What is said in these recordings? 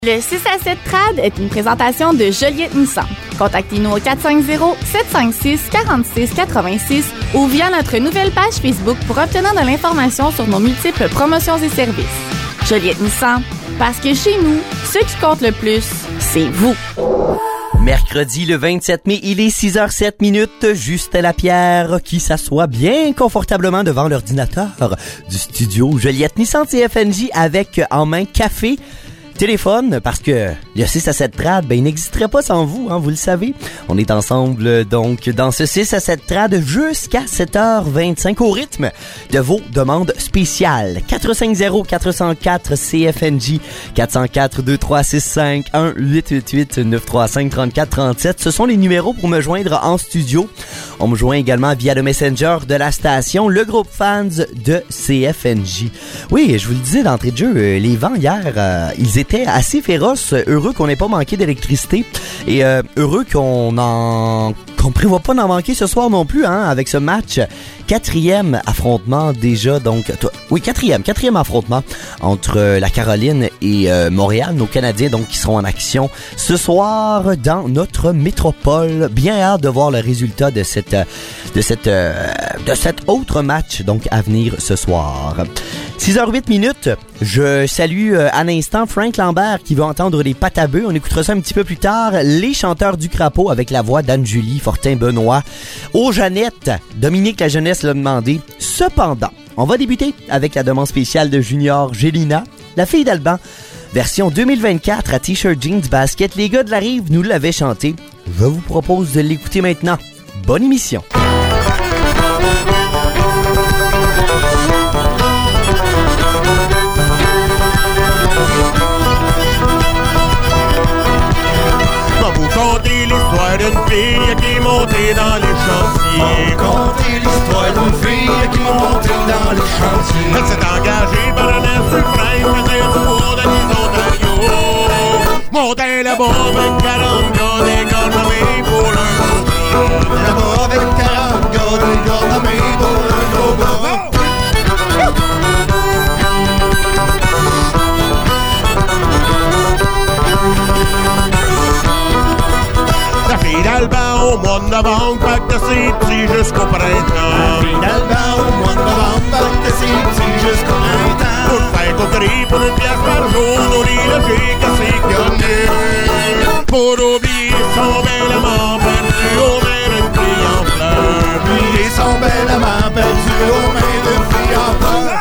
Le 6 à 7 Trad est une présentation de Joliette Nissan. Contactez-nous au 450-756-4686 ou via notre nouvelle page Facebook pour obtenir de l'information sur nos multiples promotions et services. Joliette Nissan, parce que chez nous, ce qui compte le plus, c'est vous. Mercredi le 27 mai, il est 6h07, Justin Lapierre qui s'assoit bien confortablement devant l'ordinateur du studio Joliette Nissan CFNJ avec en main café, téléphone, parce que le 6 à 7 Trad, il n'existerait pas sans vous, vous le savez. On est ensemble, donc, dans ce 6 à 7 Trad jusqu'à 7h25 au rythme de vos demandes spéciales. 450-404-CFNJ, 404-2365-1-888-935-3437. Ce sont les numéros pour me joindre en studio. On me joint également via le Messenger de la station, le groupe fans de CFNJ. Oui, je vous le disais d'entrée de jeu, les vents hier, ils étaient assez féroces. Heureux qu'on n'ait pas manqué d'électricité et heureux qu'on prévoit pas d'en manquer ce soir non plus, avec ce match. Quatrième affrontement déjà, donc... Oui, quatrième affrontement entre la Caroline et Montréal, nos Canadiens, donc, qui seront en action ce soir dans notre métropole. Bien hâte de voir le résultat de cet autre match, donc, à venir ce soir. 6h08, je salue à l'instant Frank Lambert qui veut entendre les pâtes à bœufs. On écoutera ça un petit peu plus tard. Les chanteurs du crapaud avec la voix d'Anne-Julie Fortin-Benoît. Aux Jeannette, Dominique la jeunesse l'a demandé. Cependant, on va débuter avec la demande spéciale de Junior Gélina, la fille d'Alban. Version 2024 à T-shirt Jeans Basket. Les gars de la Rive nous l'avaient chanté. Je vous propose de l'écouter maintenant. Bonne émission. Conter l'histoire d'une fille qui est montée dans les chantiers. Conter l'histoire d'une fille qui est montée dans les chantiers. Elle s'est engagée par un air suprême, faisait du bois de l'Ontario. Montait là-bas avec 40 gars, des gars nommés pour un gros gars. Là-bas avec 40 gars, des gars nommés pour un gros gars. La fille d'Alban au mois de novembre, pacte ses petits jusqu'au printemps. La fille d'Alban au mois de novembre, pacte ses petits jusqu'au printemps. Pour faire coquerie pour une pièce par jour, nourrir le giga à ses pionniers. Pour oublier son bel amant perdu aux mains d'une fille en fleurs. Oublier son bel amant perdu aux mains d'une fille en fleurs.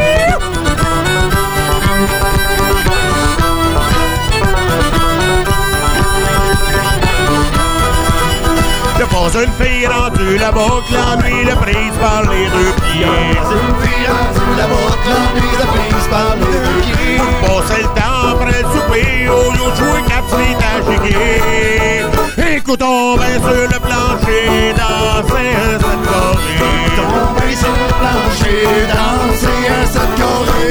C'est pas une fille rendue là-bas que l'ennui l'a prise par les deux pieds. C'est une fille rendue là-bas que l'ennui l'a prise par les deux pieds. Pour passer le temps après le souper, au lieu de jouer 4 suites à giga. Écoutons bien sur le plancher, danser un 7 carré. Tomber sur le plancher, danser un 7 carré.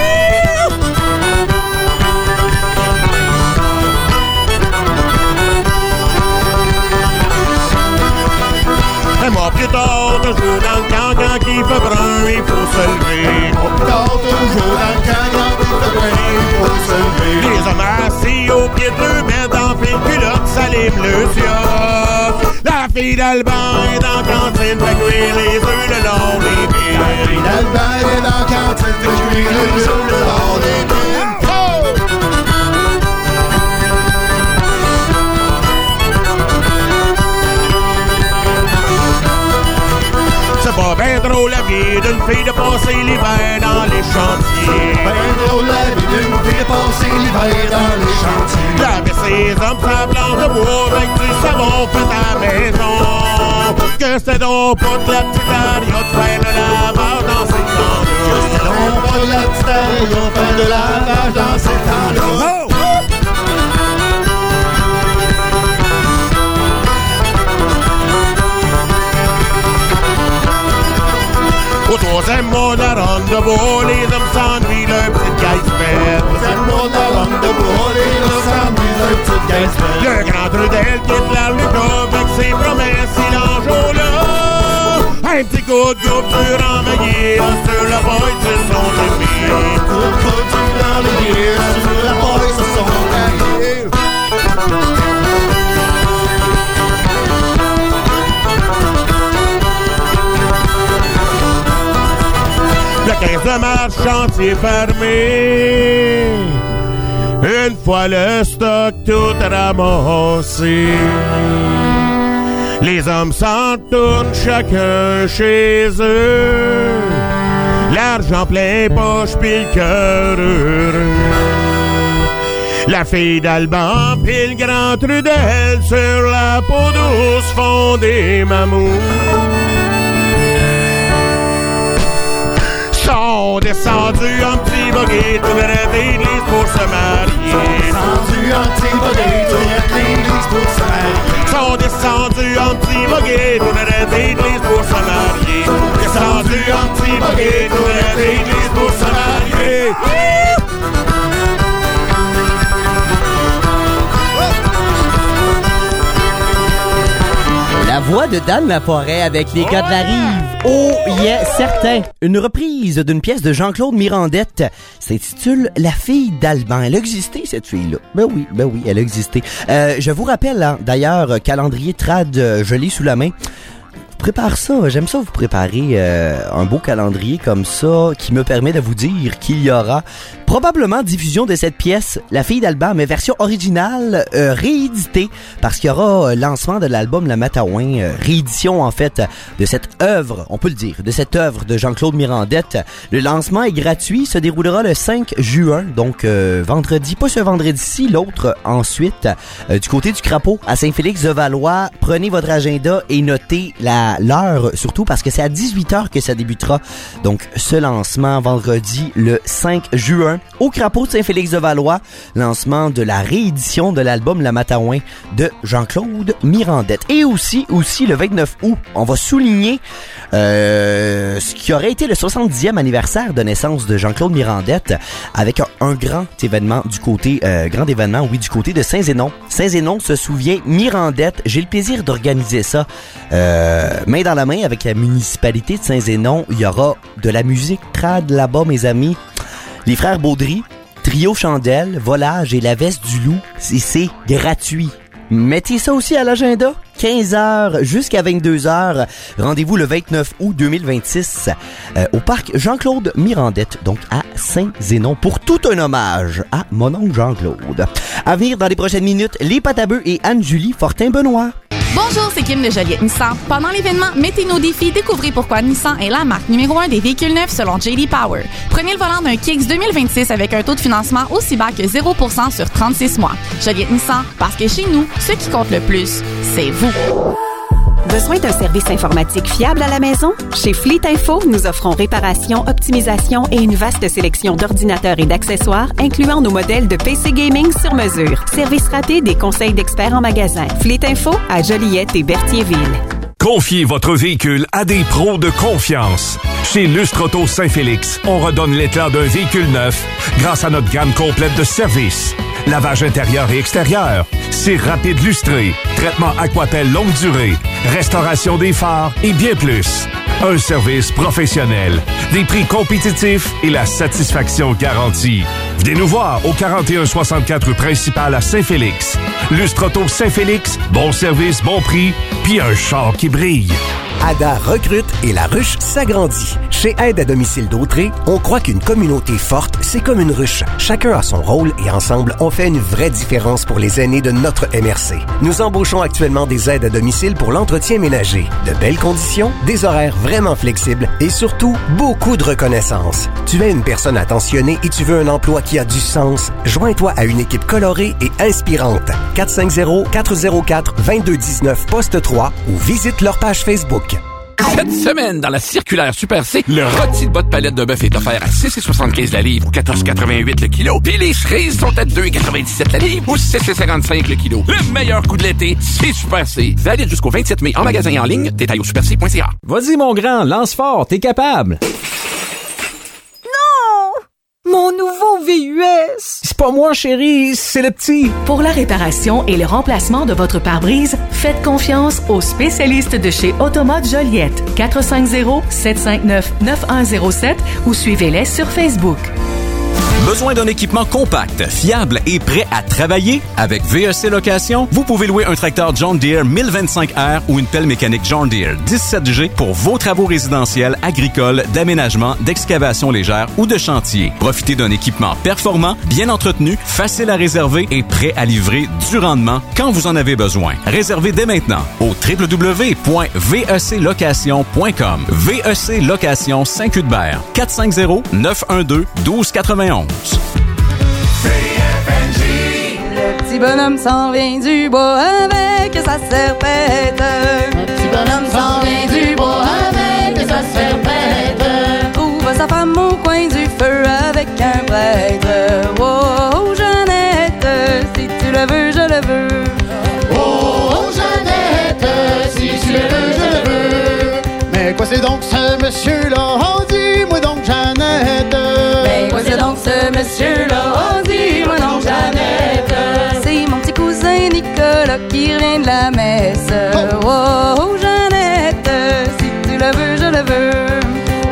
Un mois plus tard, toujours dans le cancan qui fait brun, il faut se lever. Plus tard, toujours dans le cancan qui fait brun, il faut se lever. Les hommes assis au pied de deux bêtes en file culotte s'allument le ciel. La fille d'Alban est dans la cantine, fait cuire les œufs le long des pieds. La fille d'Alban est dans la cantine, fait cuire les œufs le long des pieds. C'est pas ben drôle la vie d'une fille de passer l'hiver dans les chantiers. Ben drôle la vie d'une fille de passer l'hiver dans les chantiers. Laver ses hommes sa blanche de bois avec du savon fait à la maison. Que c'est donc pas de la petite aria de faire le lavage dans ces temps-là. Que c'est donc pas de la petite aria de faire le lavage dans ces temps-là. Oh! Au troisième mois de la ronde de bois, les hommes s'ennuient leur petite gaisse-pète. Au troisième mois de la ronde de bois, les hommes s'ennuient leur petite gaisse-pète. Le grand Trudel quitte la Luca avec ses promesses, il en joue là. Un petit coup de goutte dur enveillé sur la boîte de son ami. Coup de dur enveillé sur la boîte de son ami. marche, chantier fermé. Une fois le stock tout ramassé, les hommes s'en tournent chacun chez eux, l'argent plein poche pis le cœur heureux. La fille d'Alban pis le grand Trudel sur la peau douce font des mammouths. Sont descendus en petit buggy tout de l'église pour se marier. Descendus en petit buggy tout de l'église pour se marier. Sont descendus en petit buggy tout de l'église pour se marier. Descendus en petit buggy tout de l'église pour se marier. La voix de Dan Laforêt avec les gars de la rive. Oh yeah, certain. Une reprise d'une pièce de Jean-Claude Mirandette s'intitule La fille d'Alban. Elle a existé, cette fille-là. Ben oui, elle a existé. Je vous rappelle, hein, d'ailleurs, calendrier trad, je l'ai sous la main. Prépare ça, j'aime ça vous préparer un beau calendrier comme ça qui me permet de vous dire qu'il y aura probablement diffusion de cette pièce, La fille d'Alban, mais version originale rééditée, parce qu'il y aura lancement de l'album La Matahouin, réédition en fait de cette œuvre, on peut le dire, de cette œuvre de Jean-Claude Mirandette. Le lancement est gratuit, se déroulera le 5 juin, donc vendredi, pas ce vendredi-ci, l'autre ensuite, du côté du Crapaud à Saint-Félix-de-Valois. Prenez votre agenda et notez l'heure, surtout parce que c'est à 18h que ça débutera. Donc, ce lancement vendredi le 5 juin au Crapaud de Saint-Félix-de-Valois, lancement de la réédition de l'album La Matahouin de Jean-Claude Mirandette. Et aussi le 29 août, on va souligner ce qui aurait été le 70e anniversaire de naissance de Jean-Claude Mirandette avec un grand événement du côté du côté de Saint-Zénon. Saint-Zénon se souvient Mirandette. J'ai le plaisir d'organiser ça main dans la main avec la municipalité de Saint-Zénon. Il y aura de la musique trad là-bas, mes amis. Les frères Baudry, Trio Chandelle, Volage et La Veste du Loup, c'est gratuit. Mettez ça aussi à l'agenda. 15h jusqu'à 22h. Rendez-vous le 29 août 2026 au parc Jean-Claude Mirandette, donc à Saint-Zénon, pour tout un hommage à mon oncle Jean-Claude. À venir dans les prochaines minutes, les Patabeux et Anne-Julie Fortin-Benoît. Bonjour, c'est Kim de Joliette Nissan. Pendant l'événement Mettez nos défis, découvrez pourquoi Nissan est la marque numéro 1 des véhicules neufs selon J.D. Power. Prenez le volant d'un Kicks 2026 avec un taux de financement aussi bas que 0% sur 36 mois. Joliette Nissan, parce que chez nous, ce qui compte le plus, c'est vous. Besoin d'un service informatique fiable à la maison? Chez Fleet Info, nous offrons réparation, optimisation et une vaste sélection d'ordinateurs et d'accessoires, incluant nos modèles de PC Gaming sur mesure. Service rapide et conseils d'experts en magasin. Fleet Info à Joliette et Berthierville. Confiez votre véhicule à des pros de confiance. Chez Lustre Auto Saint-Félix, on redonne l'éclat d'un véhicule neuf grâce à notre gamme complète de services. Lavage intérieur et extérieur, cire rapide lustré, traitement Aquapel longue durée, restauration des phares et bien plus. Un service professionnel, des prix compétitifs et la satisfaction garantie. Venez nous voir au 4164 rue principale à Saint-Félix. Lustre Auto Saint-Félix, bon service, bon prix, puis un char qui brille. Ada recrute et la ruche s'agrandit. Chez Aide à domicile d'Autré, on croit qu'une communauté forte, c'est comme une ruche. Chacun a son rôle et ensemble, on fait une vraie différence pour les aînés de notre MRC. Nous embauchons actuellement des aides à domicile pour l'entretien ménager. De belles conditions, des horaires vraiment flexibles et surtout, beaucoup de reconnaissance. Tu es une personne attentionnée et tu veux un emploi qui a du sens? Joins-toi à une équipe colorée et inspirante. 450-404-2219 poste 3 ou visite leur page Facebook. Cette semaine, dans la circulaire Super C, le rôti de bas de palette de bœuf est offert à 6,75 la livre ou 14,88 le kilo. Puis les cerises sont à 2,97 la livre ou 6,55 le kilo. Le meilleur coup de l'été, c'est Super C. Valide jusqu'au 27 mai en magasin et en ligne. Détail au superc.ca. Vas-y, mon grand, lance fort, t'es capable. Mon nouveau VUS! C'est pas moi, chérie, c'est le petit. Pour la réparation et le remplacement de votre pare-brise, faites confiance aux spécialistes de chez Automote Joliette. 450-759-9107 ou suivez-les sur Facebook. Besoin d'un équipement compact, fiable et prêt à travailler? Avec VEC Location, vous pouvez louer un tracteur John Deere 1025R ou une pelle mécanique John Deere 17G pour vos travaux résidentiels, agricoles, d'aménagement, d'excavation légère ou de chantier. Profitez d'un équipement performant, bien entretenu, facile à réserver et prêt à livrer du rendement quand vous en avez besoin. Réservez dès maintenant au www.veclocation.com. VEC Location Saint-Cuthbert, 450-912-1291. Le petit bonhomme s'en vient du bois avec sa serpette. Le petit bonhomme s'en vient du bois avec sa serpette. Trouve sa femme au coin du feu avec un prêtre. Oh, Jeannette, si tu le veux, je le veux. Oh, Jeannette, si tu le veux, je le veux. Mais quoi c'est donc ce monsieur-là? Oh, dis-moi donc, Jeannette. Mais quoi c'est donc ce monsieur-là? Oh, dis-moi donc, Jeannette. C'est mon petit cousin Nicolas qui revient de la messe. Oh, Jeannette, si tu le veux, je le veux.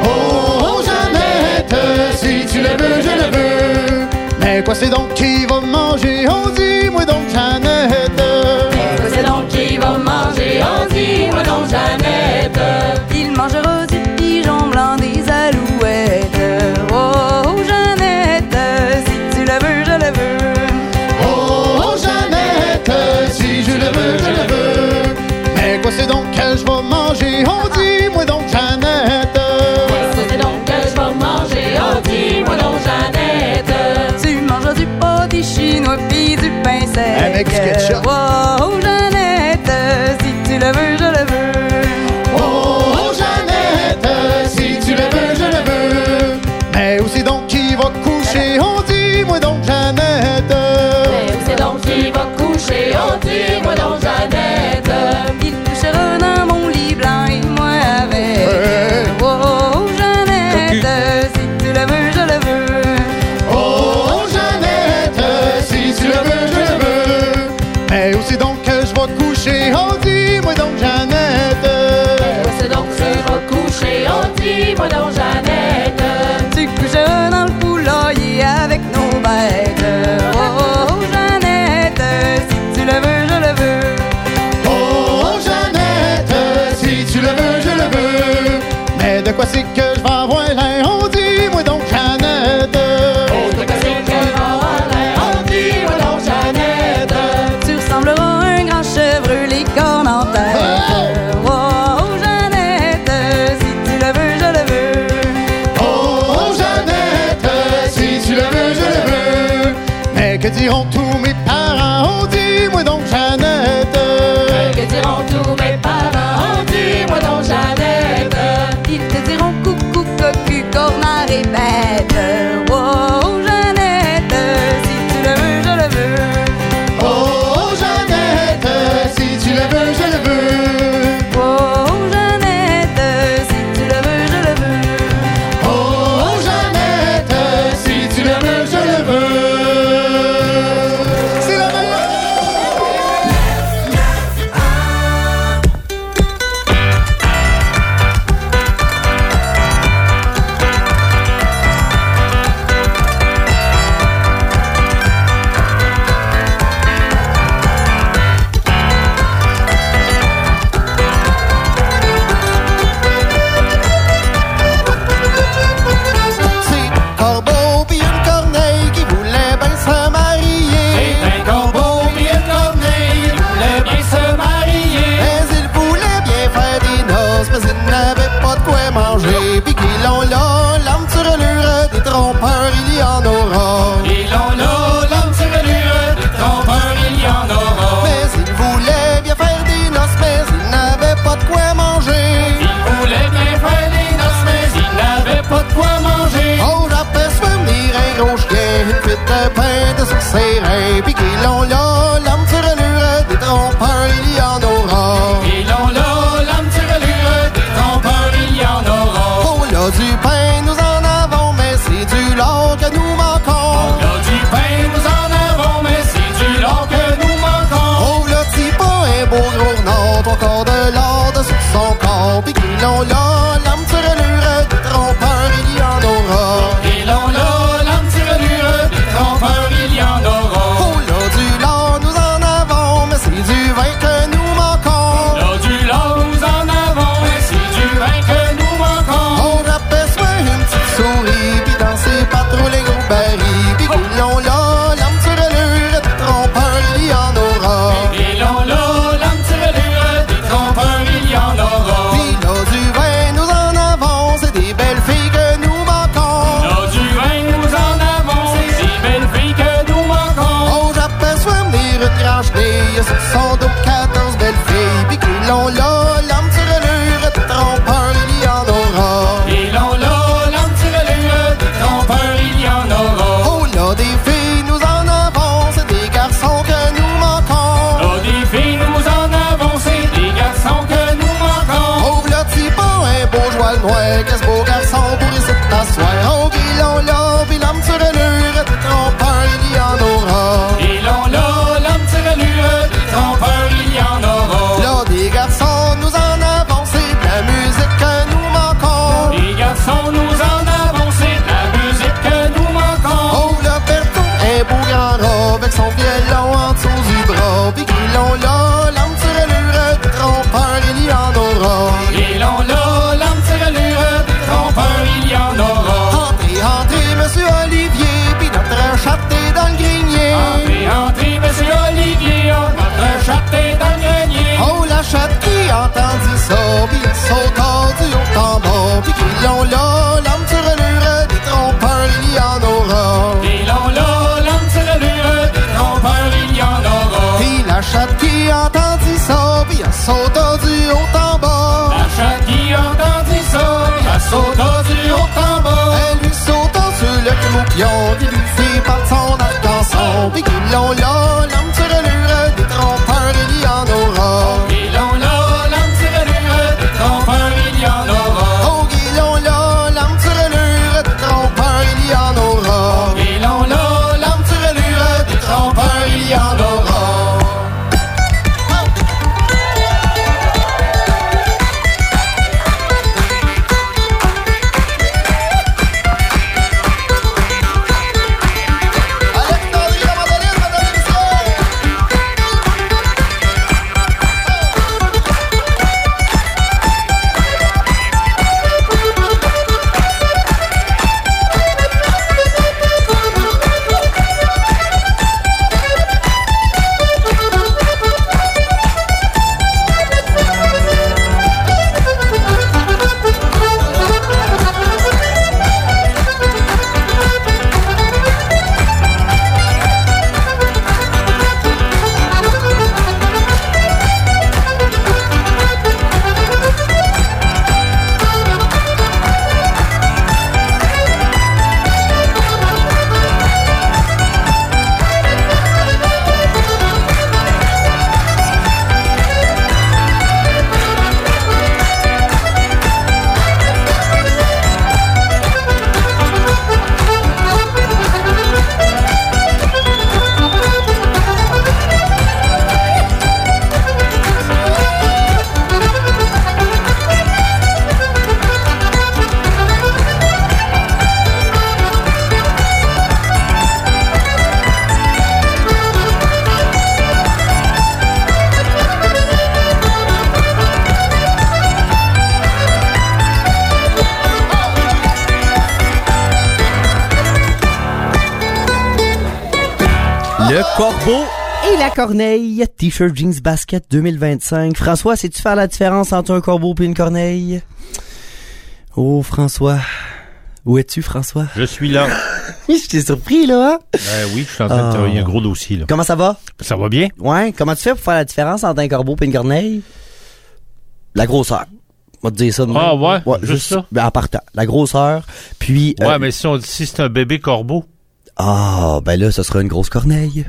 Oh, Jeannette, si tu le veux, je le veux. Mais quoi c'est donc qui va manger? Oh, dis-moi donc, Jeannette. Mais quoi c'est donc qui va manger? Oh, dis-moi donc, Jeannette. Il mangera du pigeon blanc, des alouettes. Oh, Jeannette, si tu le veux, je le veux. Oh, Jeannette, si je le veux, je le veux. Mais quoi c'est donc que je vais manger? Oh, dis-moi donc, Jeannette. Quoi c'est donc que je vais manger? Oh, dis-moi donc, Jeannette. Tu mangeras du pâté chinois pis du pain sec. Avec du ketchup. Oh, Jeannette, si tu le veux, je le veux. Oh, Jeannette, si tu le veux, je le veux. Mais où c'est donc qui va coucher? Oh, dis-moi donc, Jeannette. Mais où c'est donc qui va coucher? Oh, dis-moi donc, Jeannette. Il couchera dans mon lit blanc et moi avec. Oh, Jeannette, si tu le veux, je le veux. Oh, Jeannette, si tu le veux, je le veux. Mais où c'est donc que je vais coucher? Oh, dis-moi donc, Jeannette. Mais où c'est donc que je vais coucher? Oh, dis-moi donc, Jeannette. Tu coucheras dans le poulailler avec nos bêtes. Oh, Jeannette, si tu le veux, je le veux. Oh, Jeannette, si tu le veux, je le veux. Mais de quoi c'est que je vais avoir l'air? Oh, dis-moi donc, Jeannette. Oh, de quoi c'est que je vais avoir l'air? Oh, dis-moi donc, Jeannette. Tu ressembleras à un grand chevreux, les cornes en tête. Oh, Jeannette, si tu le veux, je le veux. Oh, Jeannette, si tu le veux, je le veux. Mais que diront tous mes parents? Oh, dis-moi donc, Jeannette. Que diront tous mes parents? Oh, dis-moi donc, Jeannette. Ils te diront coucou, cocu, cornard et bête. Oh, Jeannette, si tu le veux, je le veux. Oh, Jeannette, si tu le veux, je le veux. Oh, Jeannette, si tu le veux, je le veux. Oh, Jeannette, si tu le veux, je le veux. C'est la meilleure. une grange née, sur son dos 14 belles filles. Puis qui l'ont là, l'homme tire l'ure, des trompeurs, il y en aura. Et l'on là, l'homme tire l'ure, des trompeurs, il y en aura. Oh là, des filles nous en avons, c'est des garçons que nous manquons. Là, des filles nous en avons, c'est des garçons que nous manquons. Oh là, t'y pas un beau joie noir, qu'est-ce beau garçon pour ici t'asseoir. Oh, qui l'ont là, puis l'homme tire l'ure, des trompeurs, il y en aura. Et l'on là, l'homme tire l'ure, des trompeurs, il y en aura. Là, des garçons nous en avons, c'est de la musique que nous manquons. Les garçons nous en avons, c'est de la musique que nous manquons. Oh, le Bertou, un beau grand rat, avec son violon en dessous du bras. Puis qui l'ont là, l'homme tire l'ure, des trompeurs, il y en aura. Et l'on là, l'homme tire l'ure, des trompeurs, il y en aura. Entrez, entrez, monsieur Olivier, puis notre chatte est dans le grenier. Entrez, entrez, monsieur Olivier, notre chatte est dans le grenier. Oh, la chatte qui entendit ça, puis elle sauta du haut en bas. Puis qui l'ont là, l'homme tire l'ure, des trompeurs, il y en aura. Et l'on là, l'homme tire l'ure, des trompeurs, il y en aura. Puis la chatte qui entendit ça, puis elle sauta du haut en bas. La chatte qui entendit ça, elle sauta du haut en bas. Elle lui sauta sur le croupion, puis lui fit par son arc-en-son. Puis qui l'ont là, l'homme tire l'ure, des trompeurs, il y en aura. Et l'on là, l'homme tire l'ure, des trompeurs, il y en aura. Oh, qui l'ont là, l'homme tire l'ure, des trompeurs, il y en aura. Et l'on là, l'homme tire l'ure, des trompeurs, il y en aura. Le corbeau et la corneille, T-shirt jeans basket 2025. François, sais-tu faire la différence entre un corbeau et une corneille? Oh, François. Où es-tu, François? Je suis là. Je t'ai surpris, là, hein? Oui, je suis en train de travailler un gros dossier, là. Comment ça va? Ça va bien? Ouais. Comment tu fais pour faire la différence entre un corbeau et une corneille? La grosseur. On va te dire ça de même. Ah ouais? Juste ça? Ben, en partant. La grosseur, puis... Ouais, mais si c'est un bébé corbeau... Ah, ben là, ce sera une grosse corneille.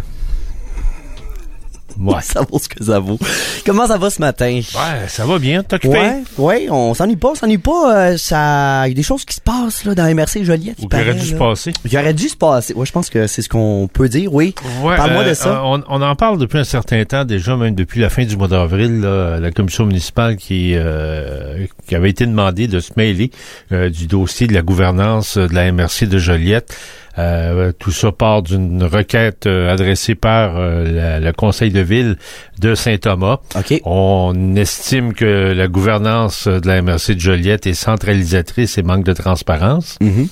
Ouais. Ça vaut ce que ça vaut. Comment ça va ce matin? Ouais, ça va bien. T'es occupé? Ouais, on s'ennuie pas. Il y a des choses qui se passent là dans MRC Joliette. Ou qui aurait dû se passer. Qui aurait dû se passer. Ouais, je pense que c'est ce qu'on peut dire, oui. Ouais, parle-moi de ça. On en parle depuis un certain temps, déjà, même depuis la fin du mois d'avril, là, la commission municipale qui avait été demandée de se mêler du dossier de la gouvernance de la MRC de Joliette. Tout ça part d'une requête adressée par le conseil de ville de Saint-Thomas. Okay. On estime que la gouvernance de la MRC de Joliette est centralisatrice et manque de transparence. Mm-hmm.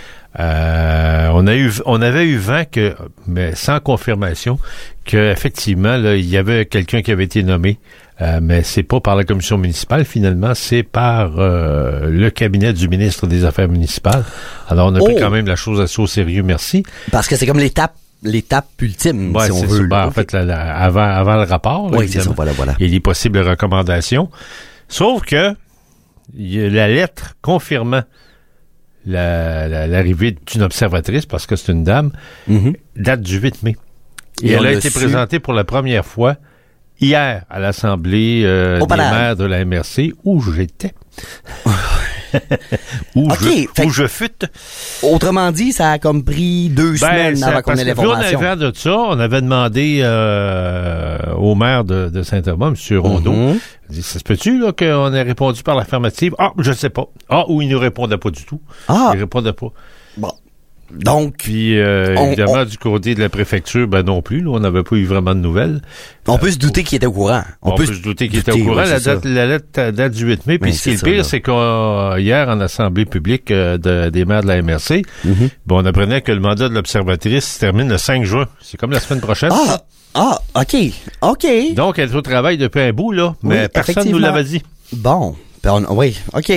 On avait eu vent que, mais sans confirmation, que effectivement là, il y avait quelqu'un qui avait été nommé, mais c'est pas par la commission municipale finalement, c'est par le cabinet du ministre des Affaires municipales. Alors on a pris quand même la chose assez au sérieux, merci. Parce que c'est comme l'étape l'étape ultime, ouais, si on veut. En fait, avant le rapport, oui, c'est ça, voilà. Et les possibles recommandations. Sauf que il y a la lettre confirmant l'arrivée d'une observatrice, parce que c'est une dame, date du 8 mai. Et elle a été présentée pour la première fois hier à l'Assemblée des maires de la MRC, où j'étais. où je fûte. Autrement dit, ça a comme pris 2 semaines avant qu'on ait l'information. De ça, on avait demandé au maire de Saint-Thomas, M. Rondeau, il dit, ça se peut-tu là, qu'on ait répondu par l'affirmative? Ah, je sais pas. Ah, ou il ne répondait pas du tout. Ah. Il répondait pas. Bon. Donc, puis évidemment du côté de la préfecture, ben non plus, là, on n'avait pas eu vraiment de nouvelles. On peut se douter qu'il était au courant. On peut se douter qu'il était au courant. La lettre date du 8 mai. Puis ce qui est le pire, c'est qu'hier, en assemblée publique des maires de la MRC, on apprenait que le mandat de l'observatrice se termine le 5 juin. C'est comme la semaine prochaine. OK. Donc, elle est au travail depuis un bout, là, mais personne ne nous l'avait dit. Bon, oui, OK.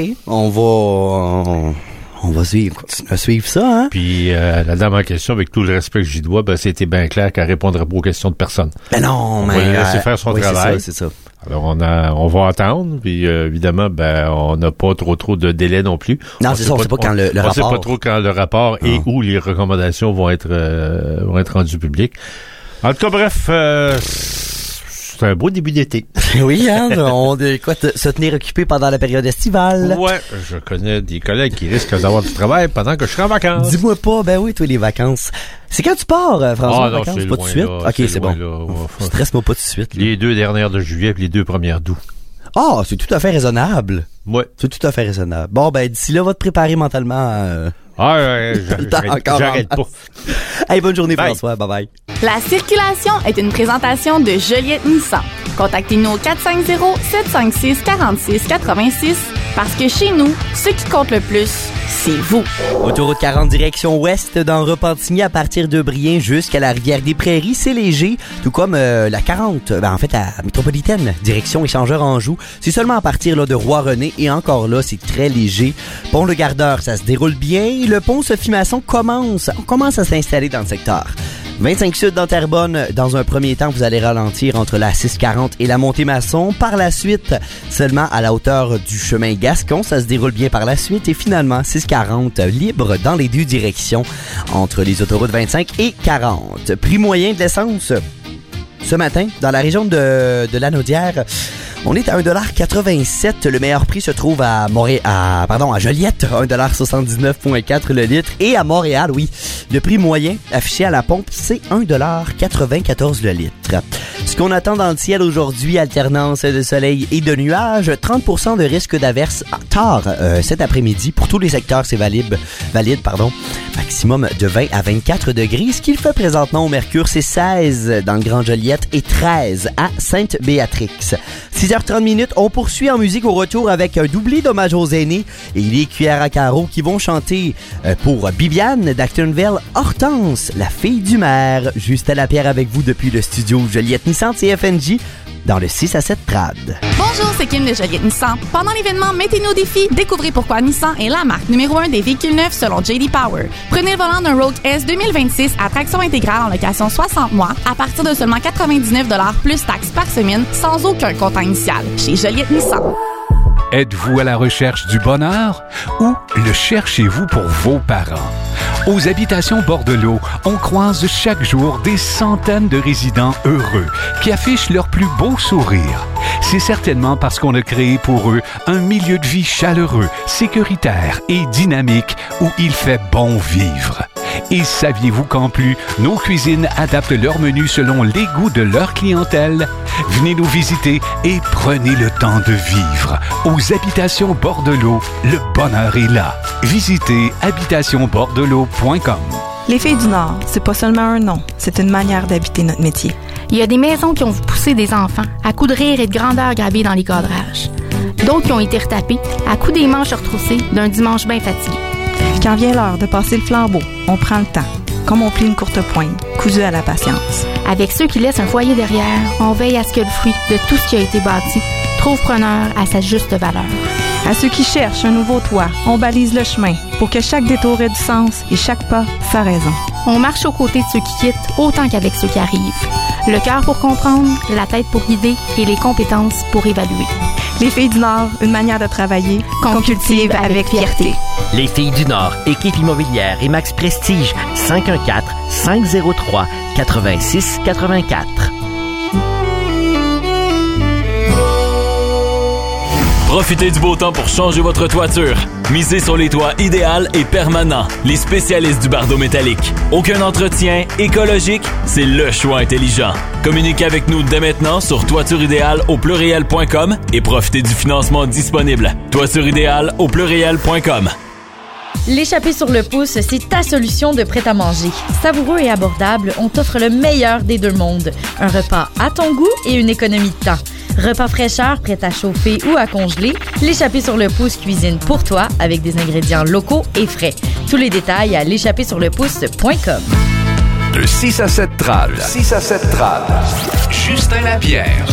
On va continuer à suivre ça, hein? Puis la dame en question, avec tout le respect que j'y dois, c'était bien clair qu'elle répondrait pas aux questions de personne. Ben non, on va laisser faire son travail. C'est ça. Alors on va attendre, puis évidemment, on n'a pas trop de délai non plus. Non, c'est ça, on sait pas quand le rapport. On sait pas trop quand le rapport et où les recommandations vont être rendues publiques. En tout cas, bref, c'est un beau début d'été. Oui, hein, on doit se tenir occupé pendant la période estivale. Ouais, je connais des collègues qui risquent d'avoir du travail pendant que je serai en vacances. Dis-moi pas, ben oui, toi, les vacances. C'est quand tu pars, François, en vacances? C'est pas loin, tout de suite? Là, OK, c'est bon. Stresse-moi pas tout de suite. Les 2 dernières de juillet et les 2 premières d'août. Ah, c'est tout à fait raisonnable. Ouais. C'est tout à fait raisonnable. Bon, ben, d'ici là, va te préparer mentalement. J'arrête pas. Hey, bonne journée, François. Bye-bye. La circulation est une présentation de Joliette Nissan. Contactez-nous au 450-756-4686 parce que chez nous, ce qui compte le plus, c'est vous. Autoroute 40 direction ouest dans Repentigny à partir de Brien jusqu'à la Rivière-des-Prairies, c'est léger. Tout comme la 40, en fait, à métropolitaine, direction Échangeur Anjou. C'est seulement à partir là, de Roi-René et encore là, c'est très léger. Pont Le Gardeur, ça se déroule bien. Le pont Sophie Masson commence à s'installer dans le secteur. 25 Sud dans Terrebonne, dans un premier temps, vous allez ralentir entre la 640 et la montée Masson. Par la suite, seulement à la hauteur du chemin Gascon, ça se déroule bien par la suite. Et finalement, 640 libre dans les 2 directions entre les autoroutes 25 et 40. Prix moyen de l'essence ce matin, dans la région de Lanaudière, on est à 1,87 $. Le meilleur prix se trouve à Joliette, 1,79,4 le litre. Et à Montréal, oui, le prix moyen affiché à la pompe, c'est 1,94 $ le litre. Ce qu'on attend dans le ciel aujourd'hui, alternance de soleil et de nuages, 30% de risque d'averse tard cet après-midi. Pour tous les secteurs, c'est valide. Maximum de 20 à 24 degrés. Ce qu'il fait présentement au Mercure, c'est 16 dans le Grand Joliette et 13 à Sainte-Béatrix. 6h30, on poursuit en musique au retour avec un doublé d'hommage aux aînés et les cuillères à carreaux qui vont chanter pour Bibiane d'Actonville, Hortense, la fille du maire. Juste à la pierre avec vous depuis le studio Joliette Nissan CFNJ dans le 6 à 7 trad. Bonjour, c'est Kim de Joliette Nissan. Pendant l'événement Mettez-nous au défi, découvrez pourquoi Nissan est la marque numéro 1 des véhicules neufs selon J.D. Power. Prenez le volant d'un Rogue S 2026 à traction intégrale en location 60 mois à partir de seulement 99 $ plus taxes par semaine sans aucun comptant initial chez Joliette Nissan. Êtes-vous à la recherche du bonheur ou le cherchez-vous pour vos parents? Aux Habitations Bordelot, on croise chaque jour des centaines de résidents heureux qui affichent leur plus beau sourire. C'est certainement parce qu'on a créé pour eux un milieu de vie chaleureux, sécuritaire et dynamique où il fait bon vivre. Et saviez-vous qu'en plus, nos cuisines adaptent leur menu selon les goûts de leur clientèle? Venez nous visiter et prenez le temps de vivre. Aux Habitations Bordelot, le bonheur est là. Visitez habitationbordelot.com. Les Filles du Nord, c'est pas seulement un nom, c'est une manière d'habiter notre métier. Il y a des maisons qui ont poussé des enfants à coups de rire et de grandeur gravés dans les cadrages. D'autres qui ont été retapés à coups des manches retroussées d'un dimanche bien fatigué. Quand vient l'heure de passer le flambeau, on prend le temps, comme on plie une courte poigne, cousue à la patience. Avec ceux qui laissent un foyer derrière, on veille à ce que le fruit de tout ce qui a été bâti trouve preneur à sa juste valeur. À ceux qui cherchent un nouveau toit, on balise le chemin pour que chaque détour ait du sens et chaque pas sa raison. On marche aux côtés de ceux qui quittent autant qu'avec ceux qui arrivent. Le cœur pour comprendre, la tête pour guider et les compétences pour évaluer. Les Filles du Nord, une manière de travailler qu'on cultive avec fierté. Les Filles du Nord, équipe immobilière et Max Prestige, 514-503-8684. Profitez du beau temps pour changer votre toiture. Misez sur les toits idéal et permanents. Les spécialistes du bardeau métallique. Aucun entretien, écologique, c'est le choix intelligent. Communiquez avec nous dès maintenant sur toitureideale.com et profitez du financement disponible. Toitureideale.com. L'échappée sur le pouce, c'est ta solution de prêt-à-manger. Savoureux et abordable, on t'offre le meilleur des deux mondes. Un repas à ton goût et une économie de temps. Repas fraîcheur, prêt à chauffer ou à congeler, l'échappée sur le pouce cuisine pour toi avec des ingrédients locaux et frais. Tous les détails à l'échappée-sur-le-pouce.com. De 6 à 7 trades. Justin Lapierre.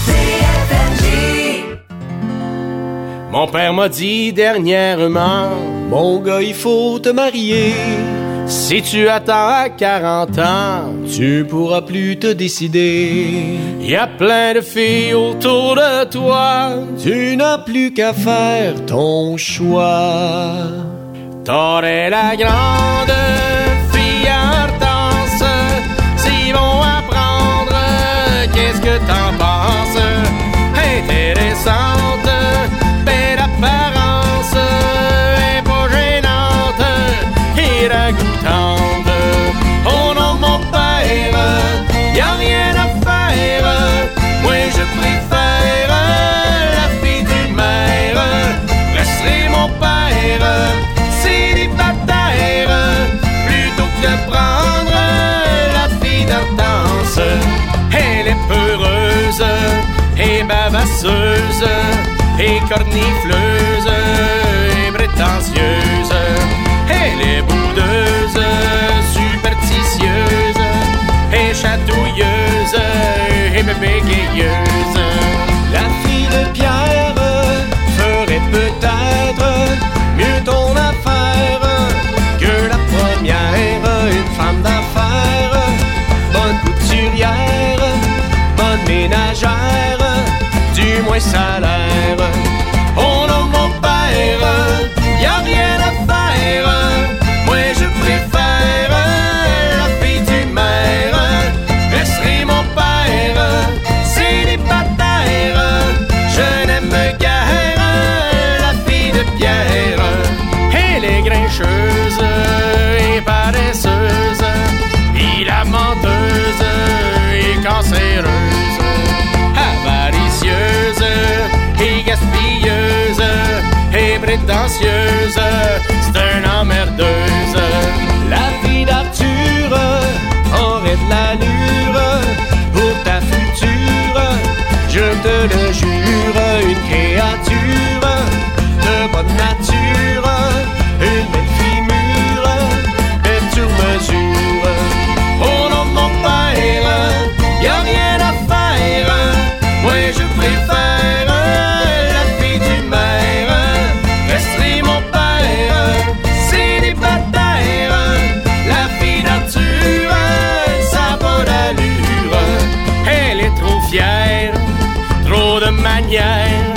Mon père m'a dit dernièrement, mon gars, il faut te marier. Si tu attends à 40 ans, tu pourras plus te décider. Il y a plein de filles autour de toi, tu n'as plus qu'à faire ton choix. T'aurais la grande fille à Hortense, s'ils vont apprendre, qu'est-ce que t'en penses? Intéressante, belle apparence, et pas gênante, et ragoûtante. Oh non, mon père, y'a rien à faire, moi je préfère la fille du maire. Resterai mon père, célibataire, plutôt que de prendre la fille d'Hortense. Elle est peureuse et bavasseuse et cornifleuse et prétentieuse. Elle est boudeuse, superstitieuse et chatouilleuse et bégayeuse. La fille de Pierre ferait peut-être mieux ton affaire que la première. Une femme d'affaires, bonne couturière, bonne ménagère, du moins salaire. Oh non, mon père, y'a rien à faire, moi je préfère la fille du maire. Resterai mon père, célibataire, je n'aime guère la fille de Pierre. Elle est grincheuse et paresseuse, et la menteuse et cancéreuse, avaricieuse et gaspilleuse et prétentieuse, c'est un emmerdeuse. La fille d'Arthur aurait de l'allure pour ta future, je te le jure, une créature de bonne nature, une belle fille mûre, belle sur mesure. Oh non, mon père, y'a rien à faire, moi je préfère la fille du maire. Resterai mon père, célibataire, la fille d'Arthur, ça a pas d'allure. Elle est trop fière, trop de manières,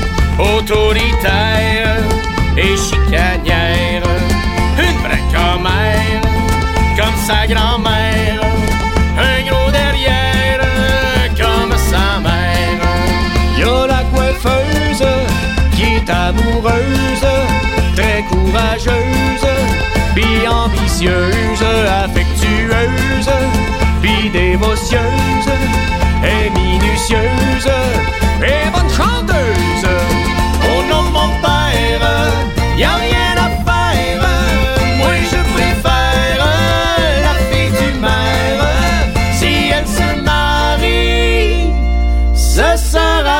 autoritaire et chicanière. Une vraie commère, comme sa grand-mère, un gros derrière, comme sa mère. Y'a la coiffeuse qui est amoureuse, très courageuse, puis ambitieuse, affectueuse, puis dévotieuse, et minutieuse, et bonne chanteuse. Oh non, mon père, y'a rien à faire, moi je préfère la fille du maire. Si elle se marie, ce sera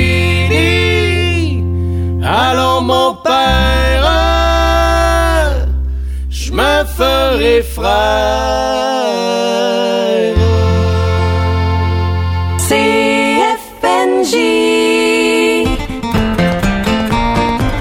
fini. Alors mon père, je me ferai frère. CFNJ.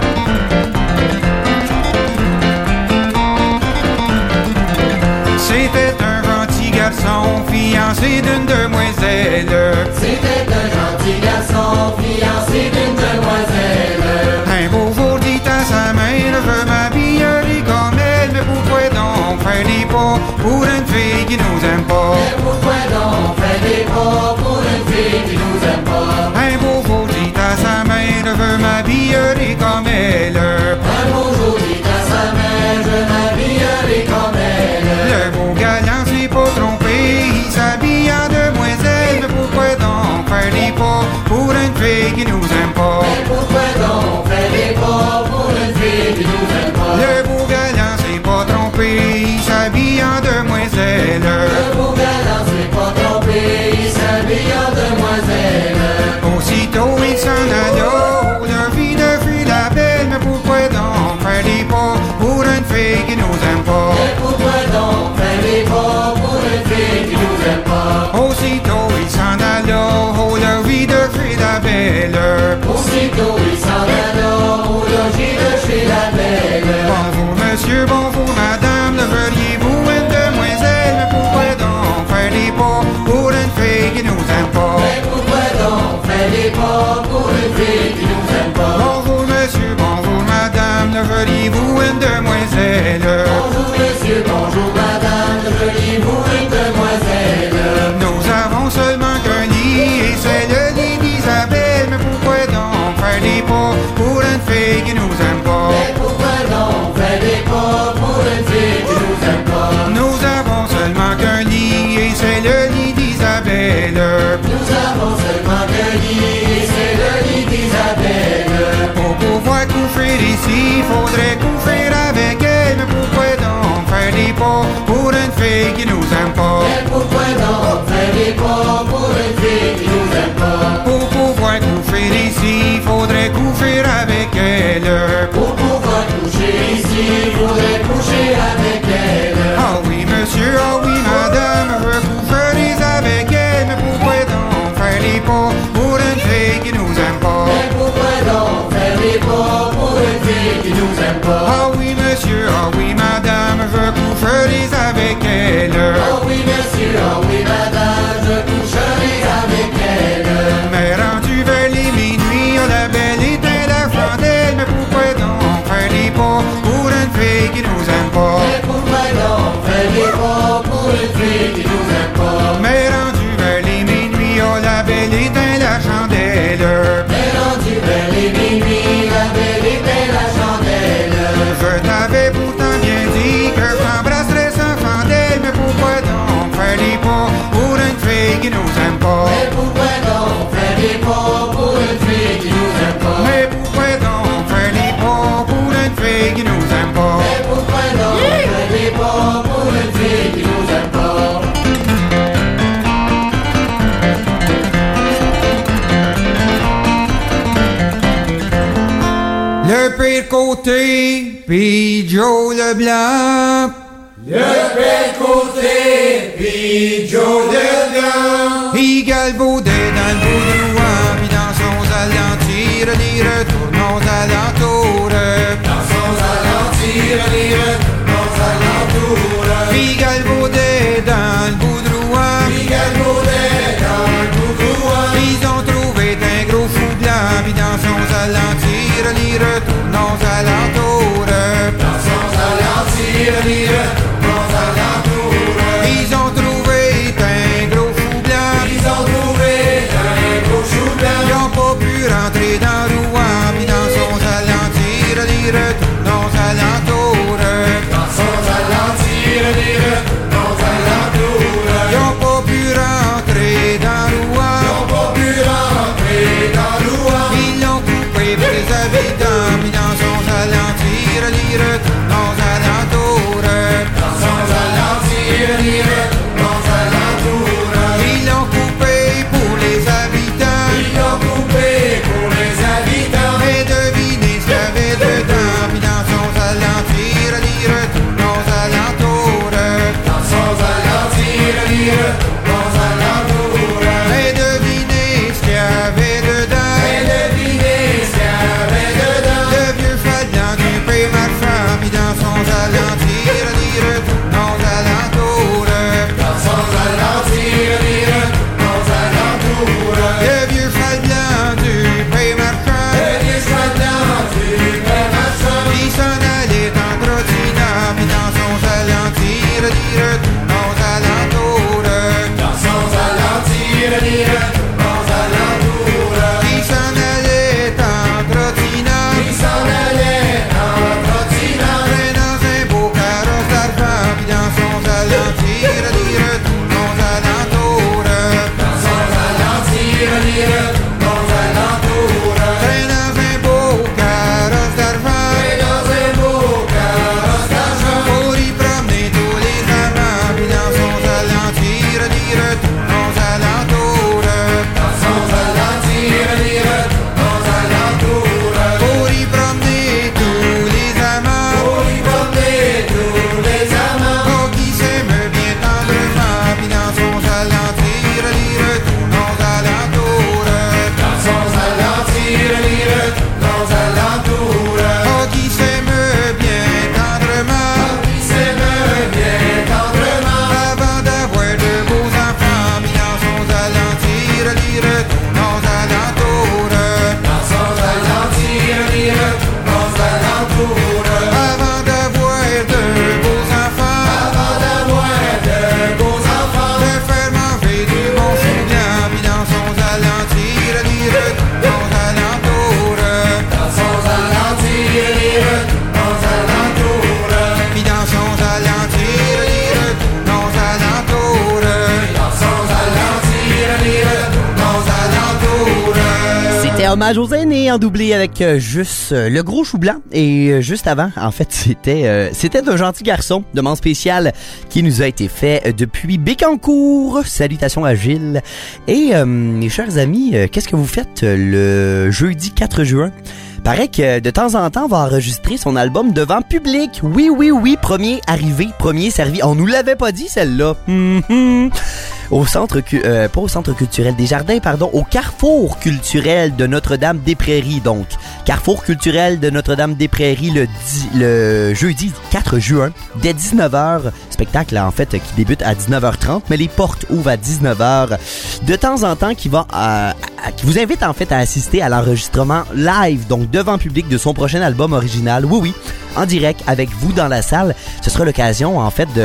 une demoiselle. C'était un gentil garçon fiancé d'une demoiselle. Un beau jour dit à sa mère, je veux m'habiller comme elle. Mais pourquoi donc faire des pas pour une fille qui nous aime pas? Mais pourquoi donc faire des pas pour une fille qui nous aime pas? Un beau jour dit à sa mère, je veux m'habiller comme elle. Un beau jour dit à sa mère, je m'habillerai comme elle. Le beau galant s'est pas trompé, il s'habille en demoiselle. Mais pourquoi donc faire des pas pour une fille qui nous aime pas? Mais pourquoi donc faire des pas pour une fille qui nous aime pas? Le beau galant s'est pas trompé, il s'habille en demoiselle. Le beau galant s'est pas trompé, il s'habille en demoiselle. Aussitôt il s'en alla, la vie de fille la belle. Mais pourquoi donc faire des pas pour une fille qui nous aime pas? Mais pourquoi donc faire des pas pour une fille qui nous aime pas? Aussitôt il s'en alla, la vie de fille la belle. Aussitôt il s'en alla, au logis de chez la belle. Bonjour monsieur, bonjour madame, leveriez-vous une demoiselle? Mais pourquoi donc faire des pas pour une fille qui nous aime pas? Mais pourquoi donc faire des pas pour une fille qui nous aime pas? Bonjour monsieur, bonjour madame, leveriez-vous une demoiselle? Bonjour monsieur, bonjour madame, leveriez-vous une demoiselle? Nous avons seulement qu'un lit et c'est le lit d'Isabelle. Mais pourquoi donc faire des pas pour une fille qui nous aime pas? Mais pourquoi donc faire des pas pour une fille qui nous aime pas? Nous avons seulement qu'un lit et c'est le lit d'Isabelle. Nous avons seulement qu'un lit et c'est le lit d'Isabelle. Pour pouvoir coucher ici, faudrait coucher avec elle. Mais pourquoi donc faire des pas pour une fille qui nous aime pas? Mais pourquoi donc faire des pas pour une fille qui nous aime pas? Pour pouvoir coucher ici, faudrait coucher avec elle. Pour pouvoir coucher ici, faudrait coucher avec elle. Ah oui monsieur, ah oui madame, je veux coucher avec elle. Mais pourquoi donc faire des pas pour une fille qui nous aime pas? Mais pourquoi donc faire des pas pour une fille qui nous aime pas? Ah oui monsieur, ah oui madame, je veux coucher avec elle. Ah oui monsieur, ah oui madame, je coucherai avec elle. Mais rendu vers les minuit, la belle éteint la chandelle. Mais pourquoi donc faire des pas pour une fille qui nous aime pas? Mais pourquoi donc faire des pas pour une fille qui nous aime pas? Mais rendu vers les minuit, la belle éteint la chandelle. Mais rendu vers les minuit, la belle éteint la chandelle. Je t'avais pourtant bien dit que j'embrasserais sans chandelle. Mais pourquoi donc faire des pas pour une fille qui nous aime pas? Mais pourquoi donc faire des pas pour une fille qui nous aime pas? Mais pourquoi donc faire des pas pour une fille qui nous aime pas? Mais pourquoi donc faire des pas pour une fille qui nous aime pas? Le pire côté, pis Joe Leblanc. Le pire côté, pis Joe Leblanc. Il galvaudait dans le boudoir, pis dans son alentir, les retournons alentours. Dans son alentir, les retournons alentours. Il galvaudait dans le boudoir, il galvaudait dans le boudoir. Ils ont trouvé un gros fou blanc, pis dans son alentir, les retournons alentours. Dans son alentir, les retournons alentours. Ils ont trouvé un gros fou blanc. Ils ont trouvé un gros chou blanc. Ils ont pas pu rentrer dans Rouen, pis dans son alentir. hommage aux aînés en doublé avec juste le gros chou blanc. Et juste avant, en fait, c'était un gentil garçon, demande spéciale qui nous a été fait depuis Bécancour. Salutations à Gilles. Et mes chers amis, qu'est-ce que vous faites le jeudi 4 juin? Paraît que de temps en temps, on va enregistrer son album devant public. Oui, premier arrivé, premier servi. On nous l'avait pas dit, celle-là. Au centre, pas au Centre culturel des Jardins, pardon, au Carrefour culturel de Notre-Dame-des-Prairies, donc. Carrefour culturel de Notre-Dame-des-Prairies le jeudi 4 juin, dès 19h. Spectacle, en fait, qui débute à 19h30, mais les portes ouvrent à 19h. De temps en temps, qui vous invite, en fait, à assister à l'enregistrement live, donc devant public de son prochain album original. Oui, en direct, avec vous dans la salle. Ce sera l'occasion, en fait,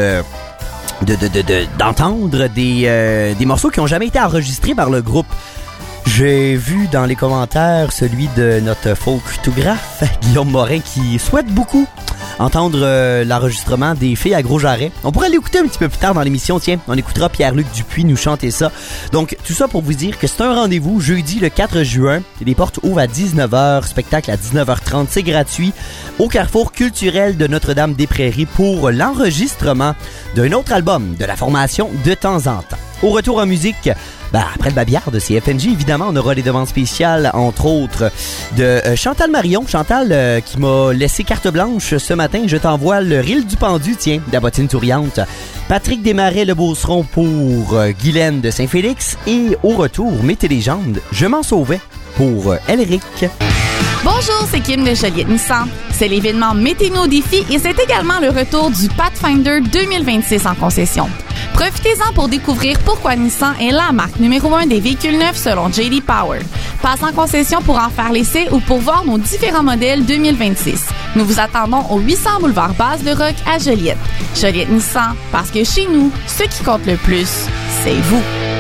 d'entendre des morceaux qui n'ont jamais été enregistrés par le groupe. J'ai vu dans les commentaires celui de notre folktographe Guillaume Morin qui souhaite beaucoup entendre l'enregistrement des Filles à Gros Jarret. On pourrait l'écouter un petit peu plus tard dans l'émission. Tiens, on écoutera Pierre-Luc Dupuis nous chanter ça. Donc, tout ça pour vous dire que c'est un rendez-vous jeudi le 4 juin. Les portes ouvrent à 19h, spectacle à 19h30. C'est gratuit au Carrefour culturel de Notre-Dame-des-Prairies pour l'enregistrement d'un autre album de la formation de temps en temps. Au retour en musique, après le babillard de CFNJ, évidemment, on aura les demandes spéciales, entre autres, de Chantal Marion. Chantal qui m'a laissé carte blanche ce matin. Je t'envoie le reel du pendu, tiens, de la bottine touriante. Patrick Desmarais-Le Beauceron pour Guylaine de Saint-Félix. Et au retour, Mété légendes, Je m'en sauvais pour Elric. Bonjour, c'est Kim de Joliette Nissan. C'est l'événement Mettez-nous au défi et c'est également le retour du Pathfinder 2026 en concession. Profitez-en pour découvrir pourquoi Nissan est la marque numéro 1 des véhicules neufs selon J.D. Power. Passe en concession pour en faire l'essai ou pour voir nos différents modèles 2026. Nous vous attendons au 800 boulevard Base-le-Roc à Joliette. Joliette Nissan, parce que chez nous, ce qui compte le plus, c'est vous.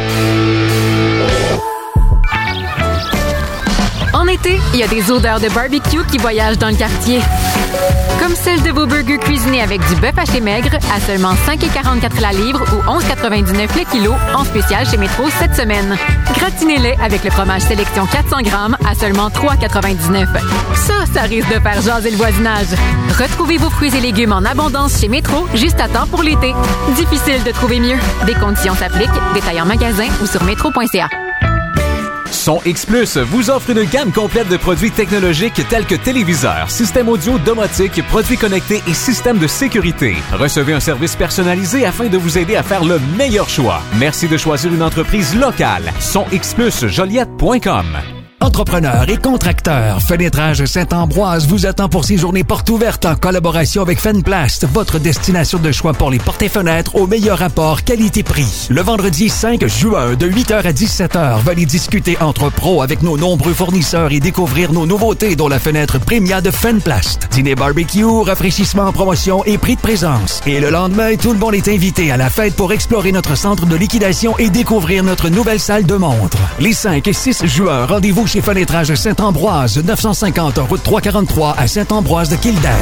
En été, il y a des odeurs de barbecue qui voyagent dans le quartier. Comme celle de vos burgers cuisinés avec du bœuf haché maigre à seulement 5,44 la livre ou 11,99 le kilo en spécial chez Métro cette semaine. Gratinez-les avec le fromage sélection 400 grammes à seulement 3,99. Ça risque de faire jaser le voisinage. Retrouvez vos fruits et légumes en abondance chez Métro juste à temps pour l'été. Difficile de trouver mieux. Des conditions s'appliquent. Détails en magasin ou sur métro.ca. Son X Plus vous offre une gamme complète de produits technologiques tels que téléviseurs, systèmes audio, domotique, produits connectés et systèmes de sécurité. Recevez un service personnalisé afin de vous aider à faire le meilleur choix. Merci de choisir une entreprise locale. sonxplusjoliette.com. Entrepreneurs et contracteurs, Fenestrage Saint-Ambroise vous attend pour ses journées portes ouvertes en collaboration avec Fenplast, votre destination de choix pour les portes et fenêtres au meilleur rapport qualité-prix. Le vendredi 5 juin, de 8h à 17h, venez discuter entre pros avec nos nombreux fournisseurs et découvrir nos nouveautés dont la fenêtre Premia de Fenplast. Dîner barbecue, rafraîchissement en promotion et prix de présence. Et le lendemain, tout le monde est invité à la fête pour explorer notre centre de liquidation et découvrir notre nouvelle salle de montre. Les 5 et 6 juin, rendez-vous chez Fenestrage Saint-Ambroise, 950 route 343 à Saint-Ambroise de Kildare.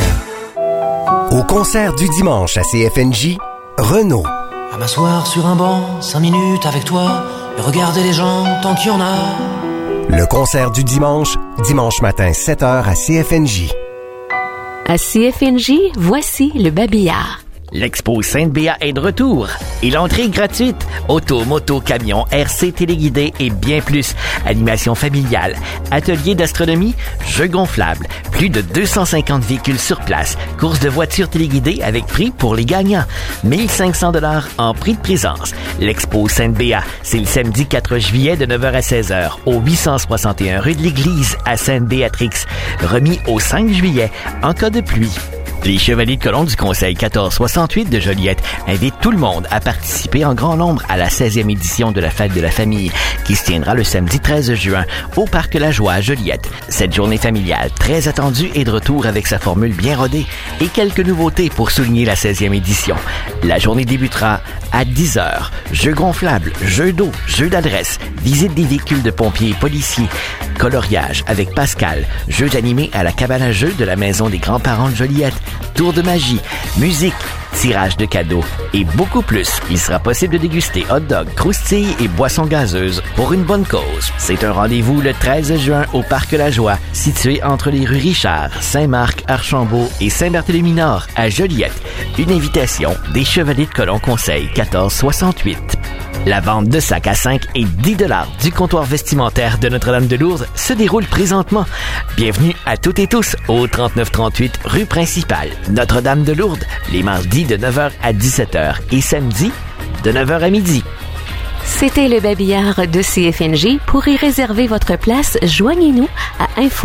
Au concert du dimanche à CFNJ, Renaud. À m'asseoir sur un banc, 5 minutes avec toi, et regarder les gens tant qu'il y en a. Le concert du dimanche matin, 7h à CFNJ. À CFNJ, voici le babillard. L'Expo Sainte-Béa est de retour et l'entrée est gratuite. Auto, moto, camion, RC téléguidé et bien plus. Animation familiale, atelier d'astronomie, jeux gonflables, plus de 250 véhicules sur place, course de voitures téléguidées avec prix pour les gagnants. 1500 $ en prix de présence. L'Expo Sainte-Béa, c'est le samedi 4 juillet de 9h à 16h au 861 rue de l'Église à Sainte-Béatrix. Remis au 5 juillet en cas de pluie. Les Chevaliers de Colomb du Conseil 1468 de Joliette invitent tout le monde à participer en grand nombre à la 16e édition de la Fête de la Famille qui se tiendra le samedi 13 juin au Parc La Joie à Joliette. Cette journée familiale très attendue est de retour avec sa formule bien rodée et quelques nouveautés pour souligner la 16e édition. La journée débutera à 10h. Jeux gonflables, jeux d'eau, jeux d'adresse, visite des véhicules de pompiers et policiers, coloriage avec Pascal, jeux animés à la cabane à jeux de la Maison des grands-parents de Joliette, tour de magie, musique, tirage de cadeaux et beaucoup plus. Il sera possible de déguster hot dog, croustilles et boissons gazeuses pour une bonne cause. C'est un rendez-vous le 13 juin au Parc La Joie, situé entre les rues Richard, Saint-Marc, Archambault et Saint-Barthélemy-Nord à Joliette. Une invitation des Chevaliers de Colomb Conseil 1468. La vente de sacs à 5 et 10 $ du comptoir vestimentaire de Notre-Dame-de-Lourdes se déroule présentement. Bienvenue à toutes et tous au 3938 rue principale Notre-Dame-de-Lourdes, les mardis de 9h à 17h et samedi de 9h à midi. C'était le babillard de CFNJ. Pour y réserver votre place, joignez-nous à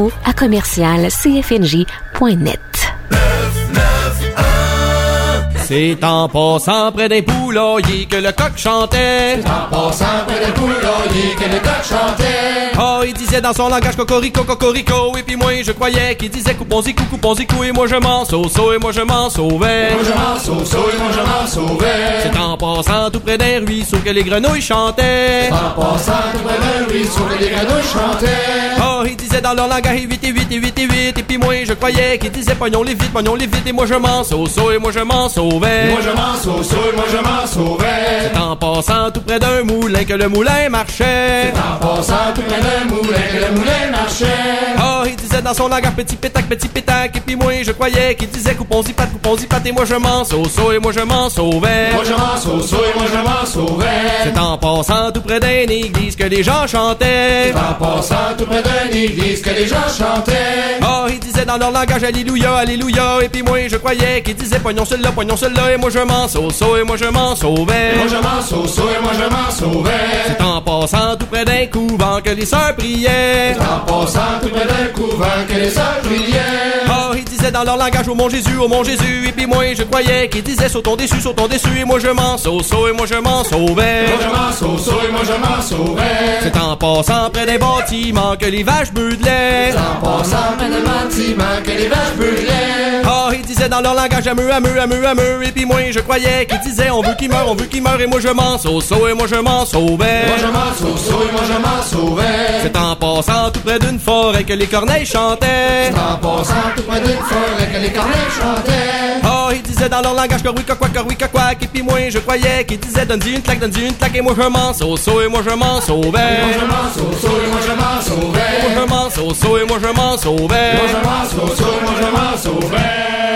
info@commercial-cfnj.net. C'est en passant près des poulaillers que le coq chantait. C'est en passant près des poulaillers que le coq chantait. Oh, il disait dans son langage cocorico, cocorico. Et puis moi, je croyais qu'il disait coupons-y cou. Et moi, je m'en sauve, et moi, je m'en sauvais. Moi, je m'en sauve, et moi, je m'en sauvais. C'est en passant tout près d'un ruisseau que les grenouilles chantaient. C'est en passant tout près d'un ruisseau que les grenouilles chantaient. Oh, il disait dans leur langage 8. Et puis moi, je croyais qu'il disait pognons-les vite. Et moi, je m'en sauve, et moi, je m'en sauvais. Moi je m'en sauve, moi je m'en sauvais. C'est en passant tout près d'un moulin que le moulin marchait. C'est en passant tout près d'un moulin que le moulin marchait. Oh, il disait dans son langage petit pétac. Et puis moi je croyais qu'il disait coupons-y patte. Et moi je m'en sauve, et moi je m'en sauvais. Moi je m'en sauve, et moi je m'en sauvais. C'est en passant tout près d'une église que les gens chantaient. C'est en passant tout près d'une église que les gens chantaient. Oh, il disait dans leur langage alléluia, alléluia. Et puis moi je croyais qu'il disait pognon celui-là, et moi je m'en sauve, et moi je m'en sauvais. Moi je m'en sauve, et moi je m'en sauvais. C'est en passant tout près d'un couvent que les sœurs priaient. C'est en passant tout près d'un couvent que les sœurs priaient. Oh, ils disaient dans leur langage au mon Jésus. Et puis moi je croyais qu'ils disaient sautons dessus. Et moi je m'en sauve, et moi je m'en sauvais. Moi je m'en sauve, et moi je m'en sauvais. C'est en passant près des bâtiments que les vaches beudelaient. C'est en passant près des bâtiments que les vaches beudelaient. Oh, ils disaient dans leur langage ameux. Et puis moi je croyais qu'ils disaient on veut qu'il meure. Et moi je m'en sauve, et moi je m'en sauvais. Moi je m'en sauve, et moi je m'en sauvais. C'est en passant tout près d'une forêt que les corneilles chantaient. C'est en passant tout près d'une forêt que les corneilles chantaient. Oh, ils disaient dans leur langage que oui, quack. Et puis moi je croyais qu'ils disaient donne-y une claque. Et moi je m'en sauve, et moi je m'en sauvais. Moi je m'en sauve, et moi je m'en sauvais. Moi je m'en sauve, et moi je m'en sauvais. Moi je m'en sauve, et moi je m'en sauvais.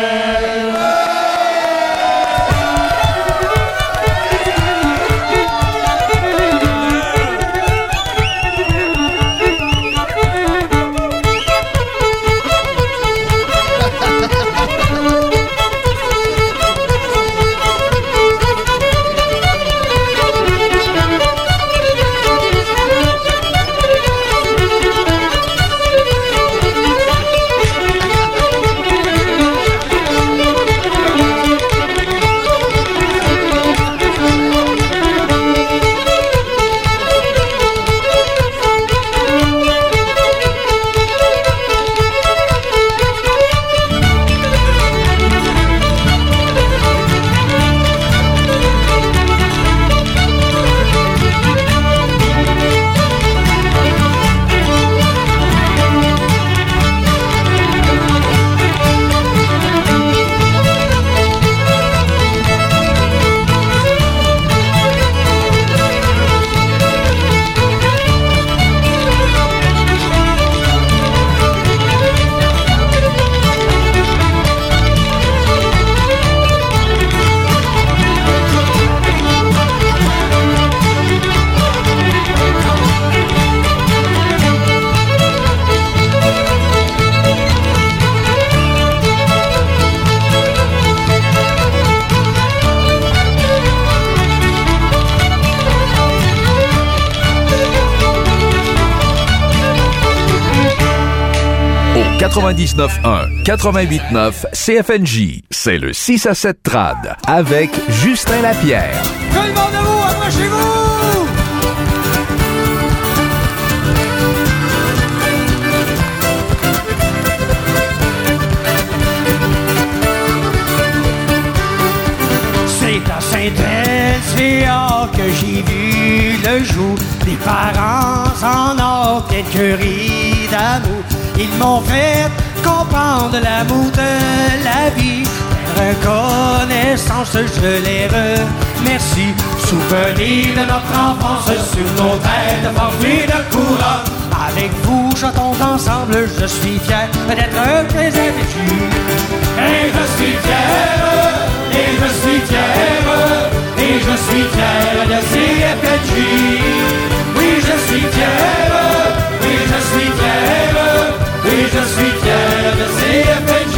« 99.1, 88.9 CFNJ, c'est le 6 à 7 trad avec Justin Lapierre. Tout le monde debout, approchez-vous! C'est à Saint-Elséa que j'ai vu le jour. Les parents en ont écurie d'amour. Ils m'ont fait comprendre l'amour de la vie. reconnaissance, je les remercie. Souvenirs de notre enfance sur nos têtes formées de couronnes. Avec vous, chantons ensemble, je suis fier d'être très FNJ. Et je suis fier, et je suis fier, et je suis fier de CFNJ. Oui, je suis fier, oui, je suis fier, oui, je suis fier de CFNJ.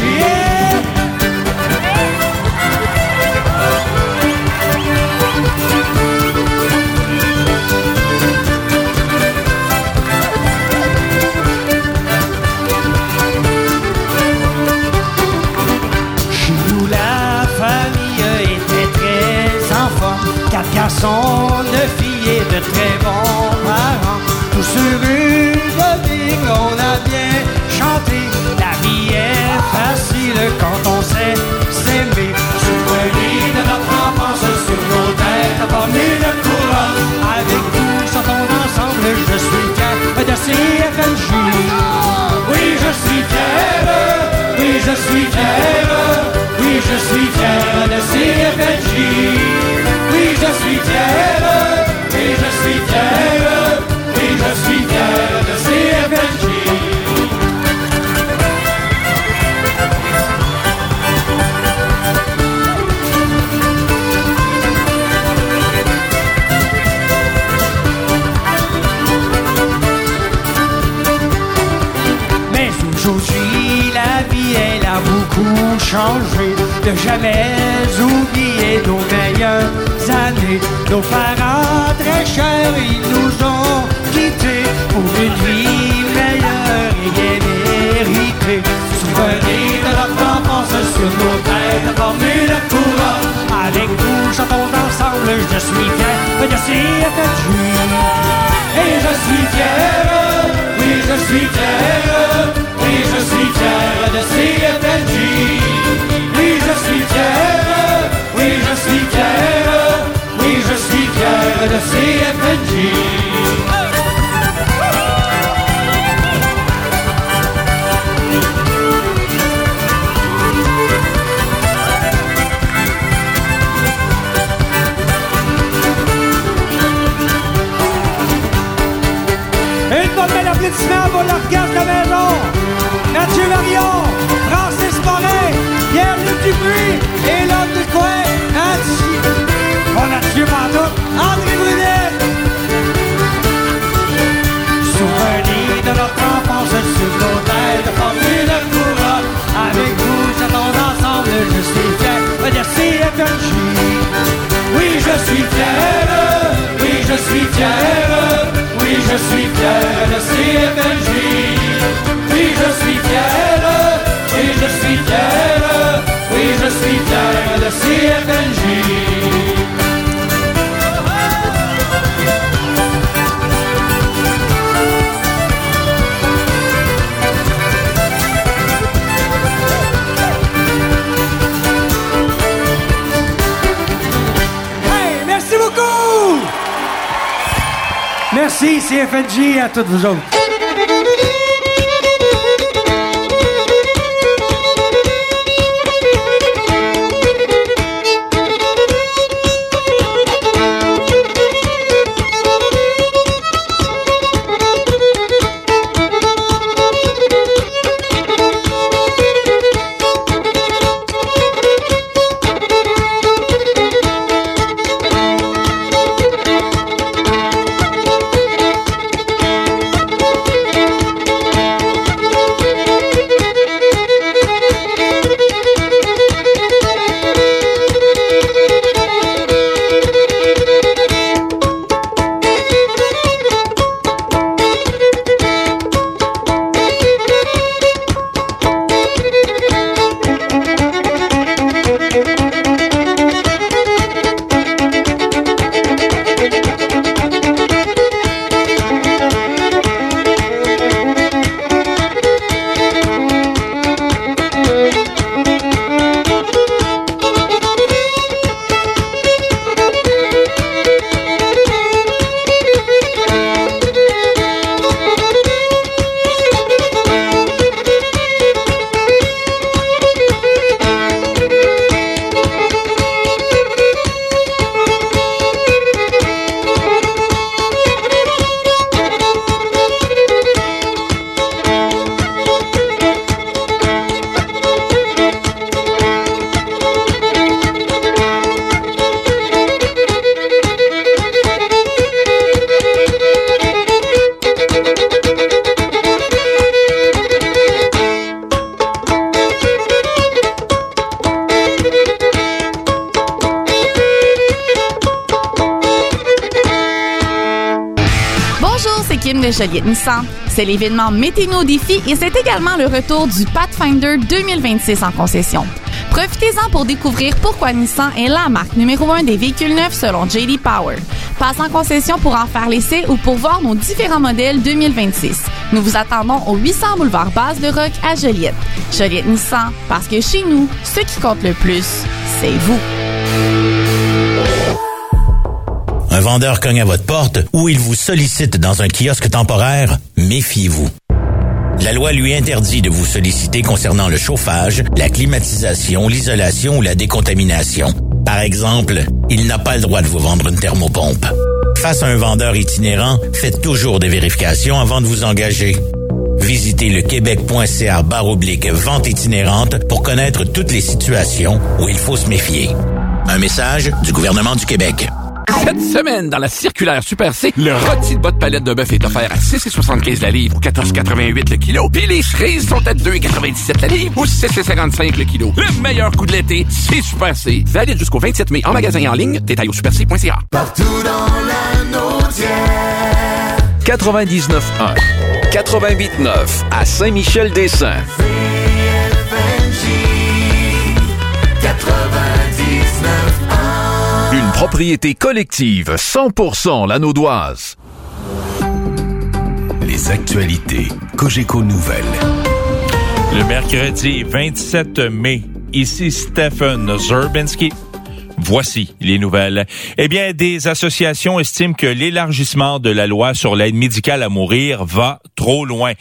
Quatre garçons, 9 filles et de très bons parents. Tous sur une vigne, on a bien chanté. La vie est facile quand on sait s'aimer. Souvenirs de notre enfance sur nos têtes formées de couronne. Avec vous, chantons ensemble, je suis fier de CFNJ. Oui, je suis fier, oui, je suis fier, oui, je suis fier de CFNJ. Oui, je suis fier, oui, je suis fier, oui, je suis fier de CFNJ. Mais aujourd'hui, la vie, elle a beaucoup changé. De jamais oublier nos meilleures années. Nos parents très chers, ils nous ont quittés pour une vie meilleure et bien méritée. Souvenirs de notre enfance sur nos têtes formées de couronne. Avec vous, chantons ensemble, je suis fier de CFNJ. Et je suis fier, oui, je suis fier, oui, je suis fier de CFNJ. Oui, je suis fier, oui, je suis fier, oui, je suis fier de CFNJ. Une bonne belle applaudissement pour l'orchestre de la maison. Mathieu Marion, Francis Morin, Pierre-Luc Dupuis et l'homme du coin, Mathieu Pantoute, André Brunet. Souvenirs de notre enfance sur nos têtes formées de couronne. Avec vous, chantons ensemble, je suis fier de CFNJ. Oui, je suis fier, oui, je suis fier, oui, je suis fier de CFNJ. Oui, je suis fier, oui, je suis fier, oui, je suis fier de CFNJ. Hey, merci beaucoup! Merci CFNJ à toutes vous autres. de Joliette Nissan. C'est l'événement Mettez-nous au défi et c'est également le retour du Pathfinder 2026 en concession. Profitez-en pour découvrir pourquoi Nissan est la marque numéro 1 des véhicules neufs selon J.D. Power. Passe en concession pour en faire l'essai ou pour voir nos différents modèles 2026. Nous vous attendons au 800 boulevard Base de Roc à Joliette. Joliette Nissan, parce que chez nous, ce qui compte le plus, c'est vous. Un vendeur cogne à votre porte ou il vous sollicite dans un kiosque temporaire, méfiez-vous. La loi lui interdit de vous solliciter concernant le chauffage, la climatisation, l'isolation ou la décontamination. Par exemple, il n'a pas le droit de vous vendre une thermopompe. Face à un vendeur itinérant, faites toujours des vérifications avant de vous engager. Visitez le québec.ca/vente itinérante pour connaître toutes les situations où il faut se méfier. Un message du gouvernement du Québec. Cette semaine, dans la circulaire Super C, le rôti de bas de palette de bœuf est offert à 6,75 la livre ou 14,88 le kilo. Puis les cerises sont à 2,97 la livre ou 6,55 le kilo. Le meilleur coup de l'été, c'est Super C. Valide jusqu'au 27 mai en magasin et en ligne. Détail au superc.ca. Partout dans la Naudière. 99.1, 88.9 à Saint-Michel-des-Saints. Une propriété collective 100% Lanaudoise. Les actualités Cogeco Nouvelles. Le mercredi 27 mai, ici Stephen Zerbinski. Voici les nouvelles. Eh bien, des associations estiment que l'élargissement de la loi sur l'aide médicale à mourir va trop loin.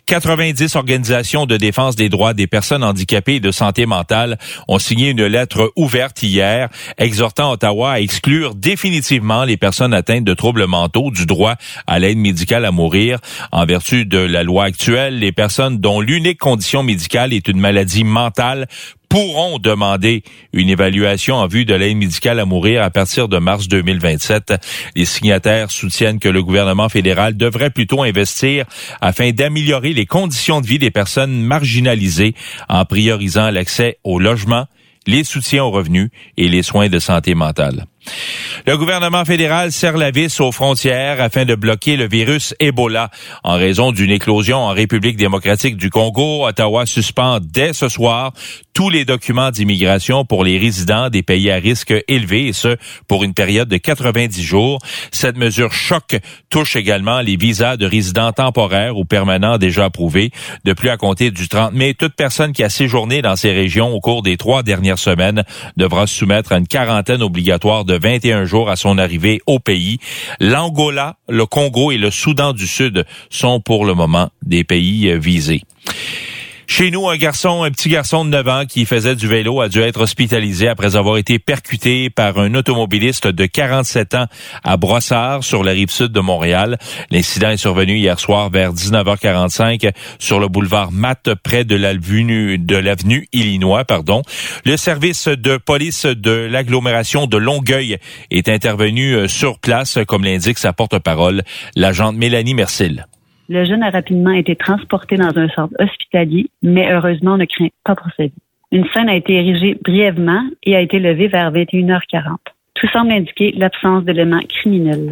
90 organisations de défense des droits des personnes handicapées et de santé mentale ont signé une lettre ouverte hier, exhortant Ottawa à exclure définitivement les personnes atteintes de troubles mentaux du droit à l'aide médicale à mourir. En vertu de la loi actuelle, les personnes dont l'unique condition médicale est une maladie mentale pourront demander une évaluation en vue de l'aide médicale à mourir à partir de mars 2027. Les signataires soutiennent que le gouvernement fédéral devrait plutôt investir afin d'améliorer les conditions de vie des personnes marginalisées en priorisant l'accès au logement, les soutiens aux revenus et les soins de santé mentale. Le gouvernement fédéral serre la vis aux frontières afin de bloquer le virus Ebola. En raison d'une éclosion en République démocratique du Congo, Ottawa suspend dès ce soir tous les documents d'immigration pour les résidents des pays à risque élevé, et ce, pour une période de 90 jours. Cette mesure choc touche également les visas de résidents temporaires ou permanents déjà approuvés. De plus, à compter du 30 mai, toute personne qui a séjourné dans ces régions au cours des 3 dernières semaines devra se soumettre à une quarantaine obligatoire de 21 jours à son arrivée au pays. L'Angola, le Congo et le Soudan du Sud sont pour le moment des pays visés. Chez nous, un petit garçon de 9 ans qui faisait du vélo a dû être hospitalisé après avoir été percuté par un automobiliste de 47 ans à Brossard, sur la rive sud de Montréal. L'incident est survenu hier soir vers 19h45 sur le boulevard Matt, près de l'avenue Illinois, Le service de police de l'agglomération de Longueuil est intervenu sur place, comme l'indique sa porte-parole, l'agente Mélanie Mercil. Le jeune a rapidement été transporté dans un centre hospitalier, mais heureusement, on ne craint pas pour sa vie. Une scène a été érigée brièvement et a été levée vers 21h40. Tout semble indiquer l'absence d'éléments criminels.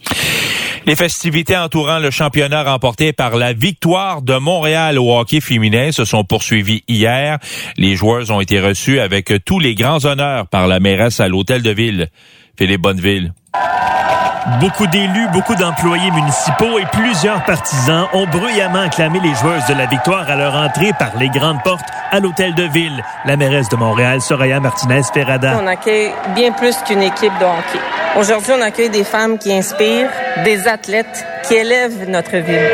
Les festivités entourant le championnat remporté par la Victoire de Montréal au hockey féminin se sont poursuivies hier. Les joueuses ont été reçues avec tous les grands honneurs par la mairesse à l'Hôtel de Ville, Philippe Bonneville. Beaucoup d'élus, beaucoup d'employés municipaux et plusieurs partisans ont bruyamment acclamé les joueuses de la Victoire à leur entrée par les grandes portes à l'Hôtel de Ville. La mairesse de Montréal, Soraya Martinez-Ferrada. On accueille bien plus qu'une équipe de hockey. Aujourd'hui, on accueille des femmes qui inspirent, des athlètes qui élèvent notre ville.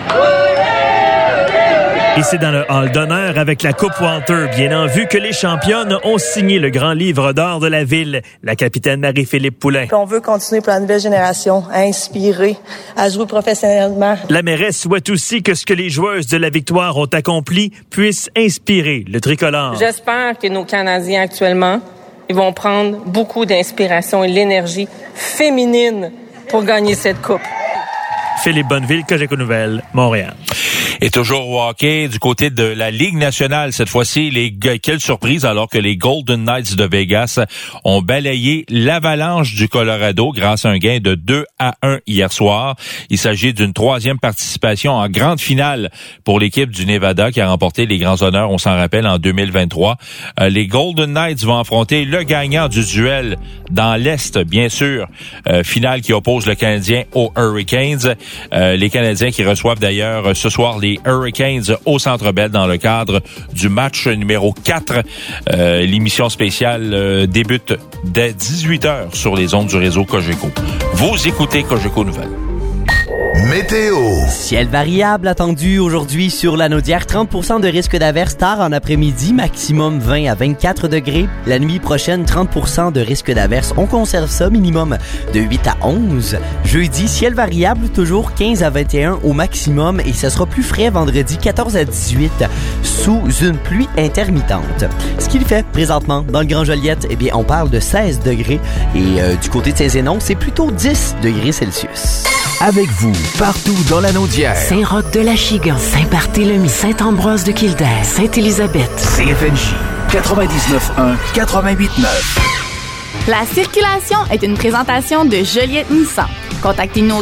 Et c'est dans le hall d'honneur avec la Coupe Walter bien en vue que les championnes ont signé le grand livre d'or de la ville, la capitaine Marie-Philippe Poulain. On veut continuer pour la nouvelle génération à inspirer, à jouer professionnellement. La mairesse souhaite aussi que ce que les joueuses de la Victoire ont accompli puisse inspirer le tricolore. J'espère que nos Canadiens actuellement, ils vont prendre beaucoup d'inspiration et l'énergie féminine pour gagner cette coupe. Philippe Bonneville, Cogeco Nouvelles, Montréal. Et toujours au hockey, du côté de la Ligue nationale, cette fois-ci, quelle surprise, alors que les Golden Knights de Vegas ont balayé l'Avalanche du Colorado grâce à un gain de 2-1 hier soir. Il s'agit d'une 3e participation en grande finale pour l'équipe du Nevada qui a remporté les grands honneurs, on s'en rappelle, en 2023. Les Golden Knights vont affronter le gagnant du duel dans l'Est, bien sûr. Finale qui oppose le Canadien aux Hurricanes. Les Canadiens qui reçoivent d'ailleurs ce soir les Hurricanes au Centre Bell dans le cadre du match numéro 4. L'émission spéciale débute dès 18h sur les ondes du réseau Cogeco. Vous écoutez Cogeco Nouvelles. Météo. Ciel variable attendu aujourd'hui sur la Naudière. 30% de risque d'averse tard en après-midi, maximum 20 à 24 degrés. La nuit prochaine, 30% de risque d'averse. On conserve ça, minimum de 8 à 11. Jeudi, ciel variable, toujours 15 à 21 au maximum. Et ce sera plus frais vendredi, 14 à 18, sous une pluie intermittente. Ce qu'il fait présentement dans le Grand Joliette, eh bien, on parle de 16 degrés. Et du côté de Saint-Zénon, c'est plutôt 10 degrés Celsius. Avec vous, partout dans la Naudière. Saint-Roch-de-l'Achigan, Saint-Barthélemy, Saint-Ambroise-de-Kildare, Sainte-Élisabeth. CFNJ 99.1, 88.9. La circulation est une présentation de Joliette Nissan. Contactez-nous au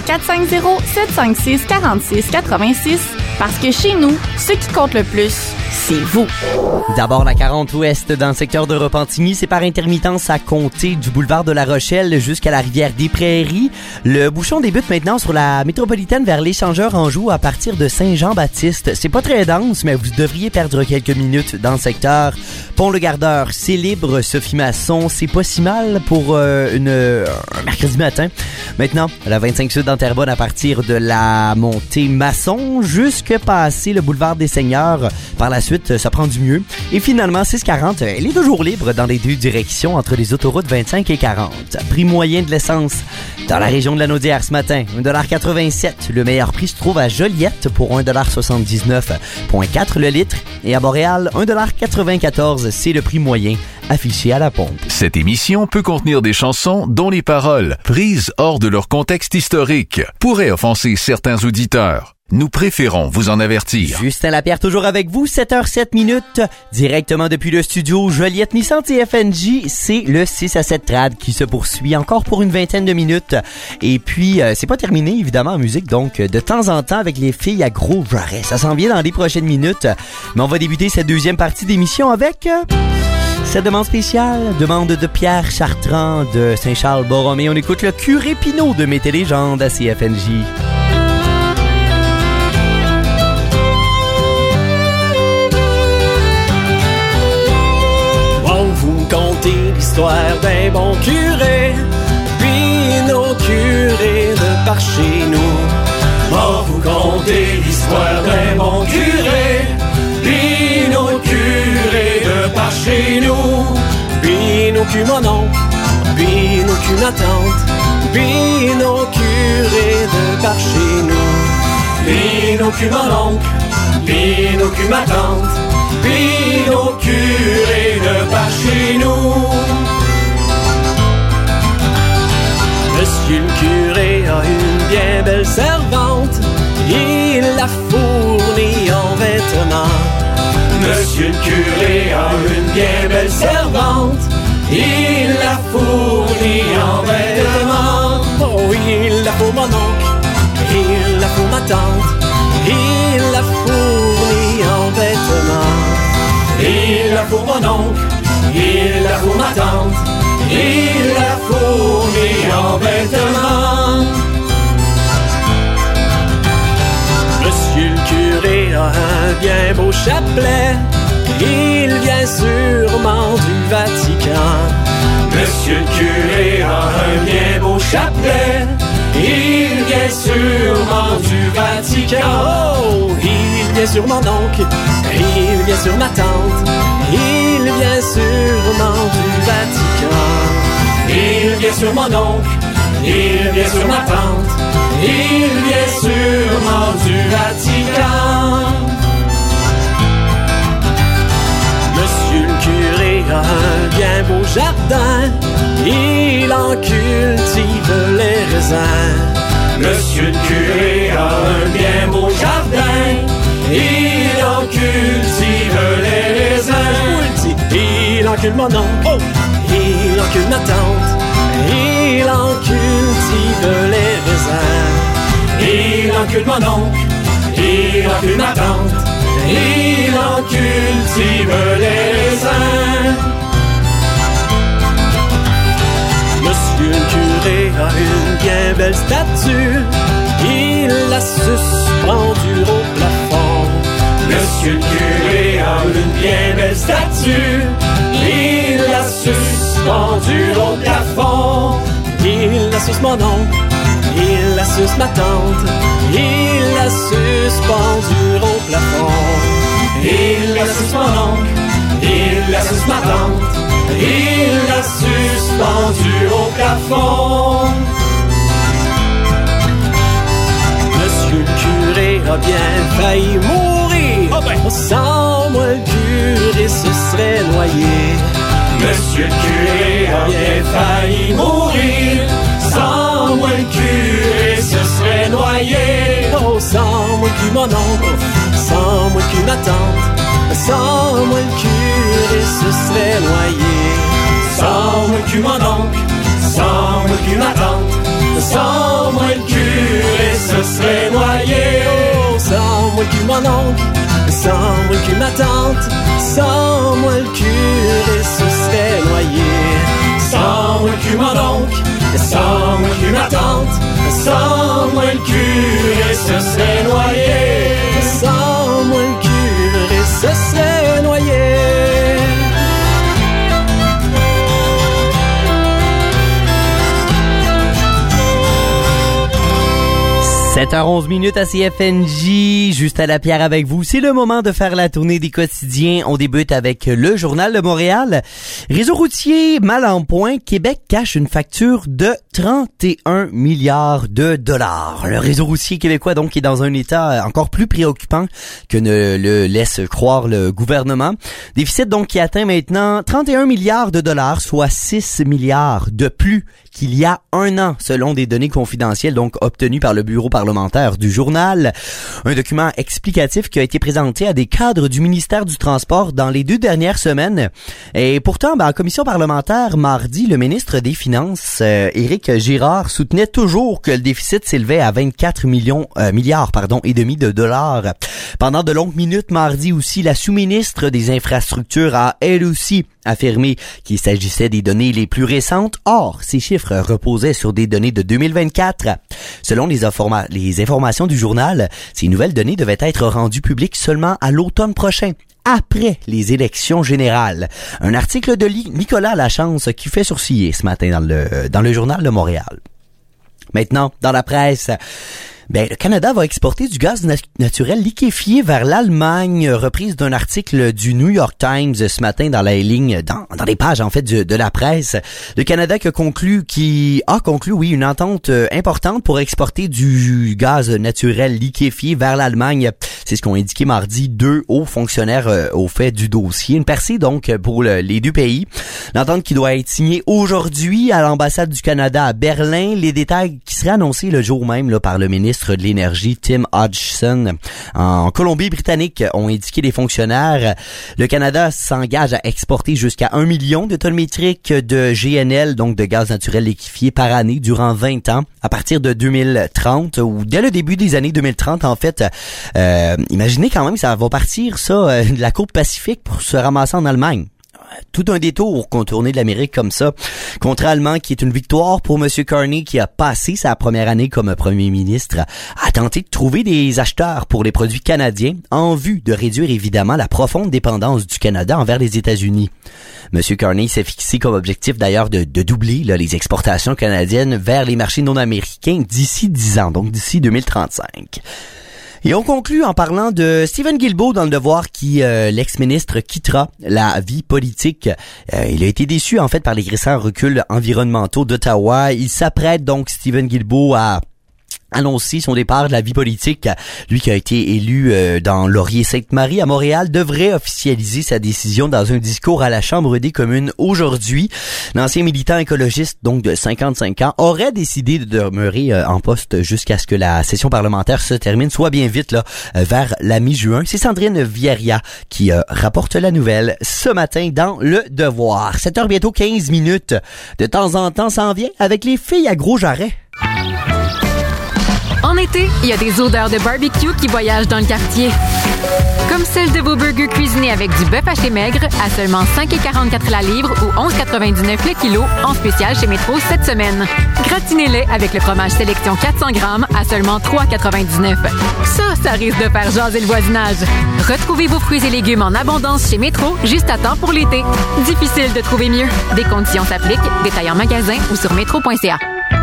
450-756-4686 parce que chez nous, ce qui compte le plus, c'est vous. D'abord, la 40 ouest dans le secteur de Repentigny, c'est par intermittence à compter du boulevard de la Rochelle jusqu'à la rivière des Prairies. Le bouchon débute maintenant sur la métropolitaine vers l'échangeur Anjou à partir de Saint-Jean-Baptiste. C'est pas très dense, mais vous devriez perdre quelques minutes dans le secteur. Pont-le-Gardeur, c'est libre. Sophie Masson, c'est pas si mal pour un mercredi matin. Maintenant, la 25 sud dans Terrebonne à partir de la montée Masson jusque passer le boulevard des Seigneurs. Par la suite, ça prend du mieux. Et finalement, 640, elle est toujours libre dans les deux directions entre les autoroutes 25 et 40. Prix moyen de l'essence dans la région de la Naudière ce matin, 1,87 $. Le meilleur prix se trouve à Joliette pour 1,79,4 le litre. Et à Montréal, 1,94 $, c'est le prix moyen affiché à la pompe. Cette émission peut contenir des chansons dont les paroles, prises hors de leur contexte historique, pourraient offenser certains auditeurs. Nous préférons vous en avertir. Justin Lapierre toujours avec vous, 7h07, directement depuis le studio Joliette Nissan TFNJ. C'est le 6 à 7 trad qui se poursuit encore pour une vingtaine de minutes. Et puis, c'est pas terminé évidemment en musique, donc de temps en temps avec les filles à gros jarret. Ça s'en vient dans les prochaines minutes. Mais on va débuter cette deuxième partie d'émission avec... cette demande spéciale, demande de Pierre Chartrand de Saint-Charles-Borromée. On écoute le Curé Pinot de Métélégendes à CFNJ. Conter l'histoire d'un bon curé, puis nos curés de par chez nous. Oh, vous contez l'histoire d'un bon curé, puis nos curés de par chez nous. Puis nos culs mon oncle, puis nos culs ma tante, puis nos curés de par chez nous. Puis nos culs mon oncle, puis nos culs ma tante, puis nos curés de par chez nous. Monsieur le curé a une bien belle servante, il la fournit en vêtements. Monsieur le curé a une bien belle servante, il la fournit en vêtements. Oh, il la faut mon oncle, il la faut ma tante, il la fournit en vêtements. Il la faut mon oncle, il la faut ma tante, il la fournit en vêtements. Monsieur le curé a un bien beau chapelet, il vient sûrement du Vatican. Monsieur le curé a un bien beau chapelet, il vient sûrement du Vatican. Oh, il vient sur mon oncle, il vient sur ma tante, il vient sûrement du Vatican. Il vient sur mon oncle, il vient sur ma tante, il vient sûrement du Vatican. Monsieur le curé a un bien beau jardin, il en cultive les raisins. Monsieur le curé a un bien beau jardin, il en cultive les raisins. Il encule mon oncle, il encule ma tante, il en cultive les raisins. Il encule mon oncle, il encule ma tante, il en cultive les raisins. Monsieur le curé a une bien belle statue, il la suspendue au plafond. Monsieur le curé a une bien belle statue, il la suspendue au plafond. Il la suce mon oncle, il la suce ma tante, il la suspendue au plafond. Il la suce mon oncle, il la suce ma tante, il la suspendue au plafond. Monsieur le curé a bien failli mourir. Oh ben. Sans moi le curé se serait noyé. Monsieur le curé a bien failli mourir. Sans moi le curé se serait noyé. Oh, sans moi le mon oncle, sans moi le ma tante, sans moi le curé se serait noyé. Sans moi le mon oncle, sans moi le ma tante, sans moi le curé se serait noyé. Oh, sans moi le mon oncle, sans moi le ma tante, sans moi le curé se serait noyé. Sans moi le mon oncle, sans moi le ma tante, sans moi le curé se serait noyé. Sans moi le curé se serait noyé. 7h11 à CFNJ, juste à la pierre avec vous. C'est le moment de faire la tournée des quotidiens. On débute avec le Journal de Montréal. Réseau routier mal en point, Québec cache une facture de 31 milliards de dollars. Le réseau routier québécois donc est dans un état encore plus préoccupant que ne le laisse croire le gouvernement. Déficit donc qui atteint maintenant 31 milliards de dollars, soit 6 milliards de plus qu'il y a un an, selon des données confidentielles donc obtenues par le bureau parlementaire du Journal. Un document explicatif qui a été présenté à des cadres du ministère du Transport dans les 2 dernières semaines. Et pourtant, en commission parlementaire, mardi, le ministre des Finances, Éric Girard, soutenait toujours que le déficit s'élevait à 24 milliards et demi de dollars. Pendant de longues minutes, mardi aussi, la sous-ministre des Infrastructures a, elle aussi, affirmé qu'il s'agissait des données les plus récentes. Or, ces chiffres reposaient sur des données de 2024. Selon les informations du Journal, ces nouvelles données devaient être rendues publiques seulement à l'automne prochain, après les élections générales. Un article de Nicolas Lachance qui fait sourciller ce matin dans le Journal de Montréal. Maintenant, dans la presse, le Canada va exporter du gaz naturel liquéfié vers l'Allemagne, reprise d'un article du New York Times ce matin dans les lignes, dans les pages en fait de la presse. Le Canada qui a conclu une entente importante pour exporter du gaz naturel liquéfié vers l'Allemagne. C'est ce qu'ont indiqué mardi 2 hauts fonctionnaires au fait du dossier. Une percée donc pour les deux pays. L'entente qui doit être signée aujourd'hui à l'ambassade du Canada à Berlin. Les détails qui seraient annoncés le jour même par le ministre de l'Énergie, Tim Hodgson, en Colombie-Britannique, ont indiqué les fonctionnaires. Le Canada s'engage à exporter jusqu'à 1 million de tonnes métriques de GNL, donc de gaz naturel liquéfié par année durant 20 ans, à partir de 2030 ou dès le début des années 2030 en fait. Imaginez quand même, ça va partir de la côte Pacifique pour se ramasser en Allemagne. Tout un détour contourner de l'Amérique comme ça, contre allemand, qui est une victoire pour M. Carney qui a passé sa première année comme premier ministre à tenter de trouver des acheteurs pour les produits canadiens en vue de réduire évidemment la profonde dépendance du Canada envers les États-Unis. M. Carney s'est fixé comme objectif d'ailleurs de doubler les exportations canadiennes vers les marchés non américains d'ici 10 ans, donc d'ici 2035. Et on conclut en parlant de Stephen Guilbeault dans Le Devoir qui, l'ex-ministre, quittera la vie politique. Il a été déçu en fait par les récents reculs environnementaux d'Ottawa. Il s'apprête donc, Stephen Guilbeault, à annoncé son départ de la vie politique. Lui qui a été élu dans Laurier-Sainte-Marie à Montréal devrait officialiser sa décision dans un discours à la Chambre des communes aujourd'hui. L'ancien militant écologiste, donc de 55 ans, aurait décidé de demeurer en poste jusqu'à ce que la session parlementaire se termine, soit bien vite là, vers la mi-juin. C'est Sandrine Vieria qui rapporte la nouvelle ce matin dans Le Devoir. 7h bientôt 15 minutes. De temps en temps, ça en vient avec les filles à Gros Jarret. En été, il y a des odeurs de barbecue qui voyagent dans le quartier. Comme celle de vos burgers cuisinés avec du bœuf haché maigre à seulement 5,44 la livre ou 11,99 le kilo en spécial chez Métro cette semaine. Gratinez-les avec le fromage sélection 400 grammes à seulement 3,99. Ça risque de faire jaser le voisinage. Retrouvez vos fruits et légumes en abondance chez Métro juste à temps pour l'été. Difficile de trouver mieux. Des conditions s'appliquent. Détails en magasin ou sur métro.ca.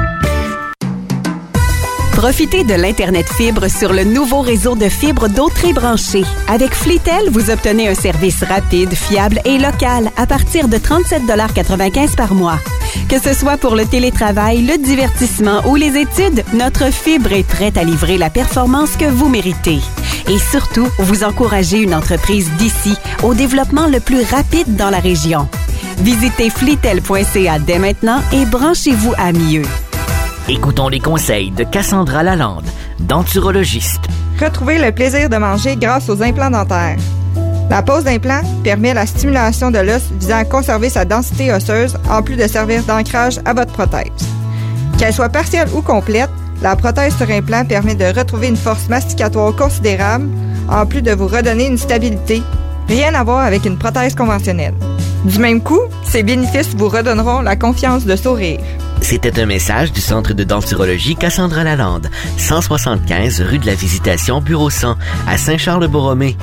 Profitez de l'Internet fibre sur le nouveau réseau de fibres d'Autrey branché. Avec Flitel, vous obtenez un service rapide, fiable et local à partir de 37,95 par mois. Que ce soit pour le télétravail, le divertissement ou les études, notre fibre est prête à livrer la performance que vous méritez. Et surtout, vous encouragez une entreprise d'ici au développement le plus rapide dans la région. Visitez flitel.ca dès maintenant et branchez-vous à mieux. Écoutons les conseils de Cassandra Lalande, denturologiste. Retrouvez le plaisir de manger grâce aux implants dentaires. La pose d'implant permet la stimulation de l'os visant à conserver sa densité osseuse en plus de servir d'ancrage à votre prothèse. Qu'elle soit partielle ou complète, la prothèse sur implant permet de retrouver une force masticatoire considérable en plus de vous redonner une stabilité. Rien à voir avec une prothèse conventionnelle. Du même coup, ces bénéfices vous redonneront la confiance de sourire. C'était un message du Centre de denturologie Cassandra Lalande, 175 rue de la Visitation, bureau 100, à Saint-Charles-Borromée,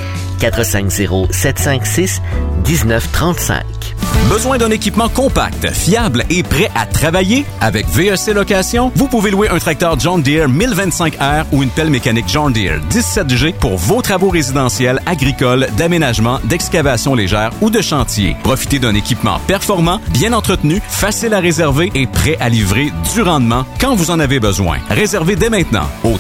450-756-1935. Besoin d'un équipement compact, fiable et prêt à travailler? Avec VEC Location, vous pouvez louer un tracteur John Deere 1025R ou une pelle mécanique John Deere 17G pour vos travaux résidentiels, agricoles, d'aménagement, d'excavation légère ou de chantier. Profitez d'un équipement performant, bien entretenu, facile à réserver et prêt à livrer du rendement quand vous en avez besoin. Réservez dès maintenant au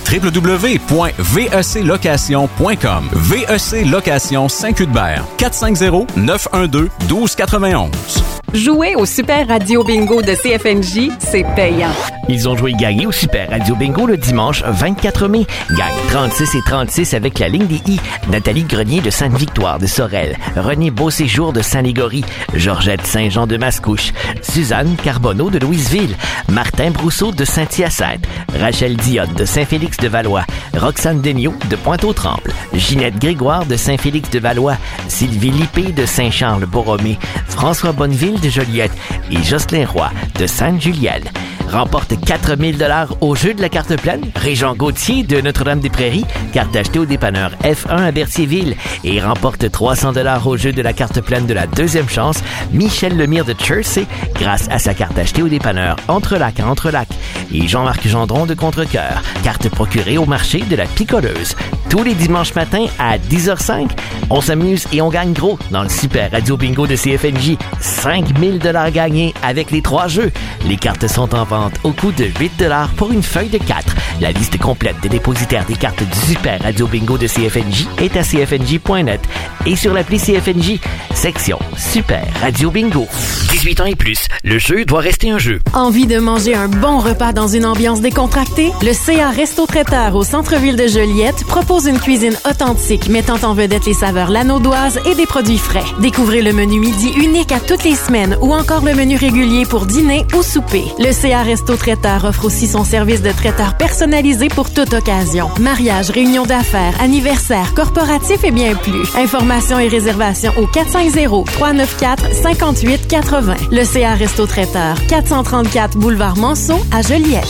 www.veclocation.com. VEC Location Saint-Cuthbert, 450-912-1291. Jouer au Super Radio Bingo de CFNJ, c'est payant. Ils ont joué et gagné au Super Radio Bingo le dimanche 24 mai. Gagne 36 et 36 avec la ligne des I. Nathalie Grenier de Sainte-Victoire de Sorel, René Beauséjour de Saint-Légory, Georgette Saint-Jean de Mascouche, Suzanne Carbonneau de Louisville, Martin Brousseau de Saint-Hyacinthe, Rachel Dionne de Saint-Félix-de-Valois, Roxane Degnaud de Pointe-aux-Trembles, Ginette Grégoire de Saint-Félix-de-Valois, Sylvie Lippé de Saint-Charles-Borromée, François Bonneville de Joliette et Jocelyn Roy de Sainte-Julienne. Remporte 4 000 $ au jeu de la carte pleine. Régent Gauthier de Notre-Dame-des-Prairies, carte achetée au dépanneur F1 à Berthierville. Et remporte 300 $ au jeu de la carte pleine de la deuxième chance, Michel Lemire de Chersey, grâce à sa carte achetée au dépanneur Entrelac à Entrelac. Et Jean-Marc Gendron de Contrecoeur, carte procurée au marché de la Picoleuse. Tous les dimanches matins à 10h05, on s'amuse et on gagne gros dans le Super Radio Bingo de CFNJ. 5 000 $ gagnés avec les 3 jeux. Les cartes sont en vente au coût de 8 $ pour une feuille de 4. La liste complète des dépositaires des cartes du Super Radio Bingo de CFNJ est à cfnj.net et sur l'appli CFNJ, section Super Radio Bingo. 18 ans et plus, le jeu doit rester un jeu. Envie de manger un bon repas dans une ambiance décontractée? Le CA Resto Traiteur au centre-ville de Joliette propose une cuisine authentique mettant en vedette les saveurs lanaudoises et des produits frais. Découvrez le menu midi unique à toutes les semaines ou encore le menu régulier pour dîner ou souper. Le CA Resto Traiteur offre aussi son service de traiteur personnalisé pour toute occasion. Mariage, réunion d'affaires, anniversaire, corporatif et bien plus. Informations et réservations au 450-394-5880. Le CA Resto Traiteur, 434 boulevard Manceau à Joliette.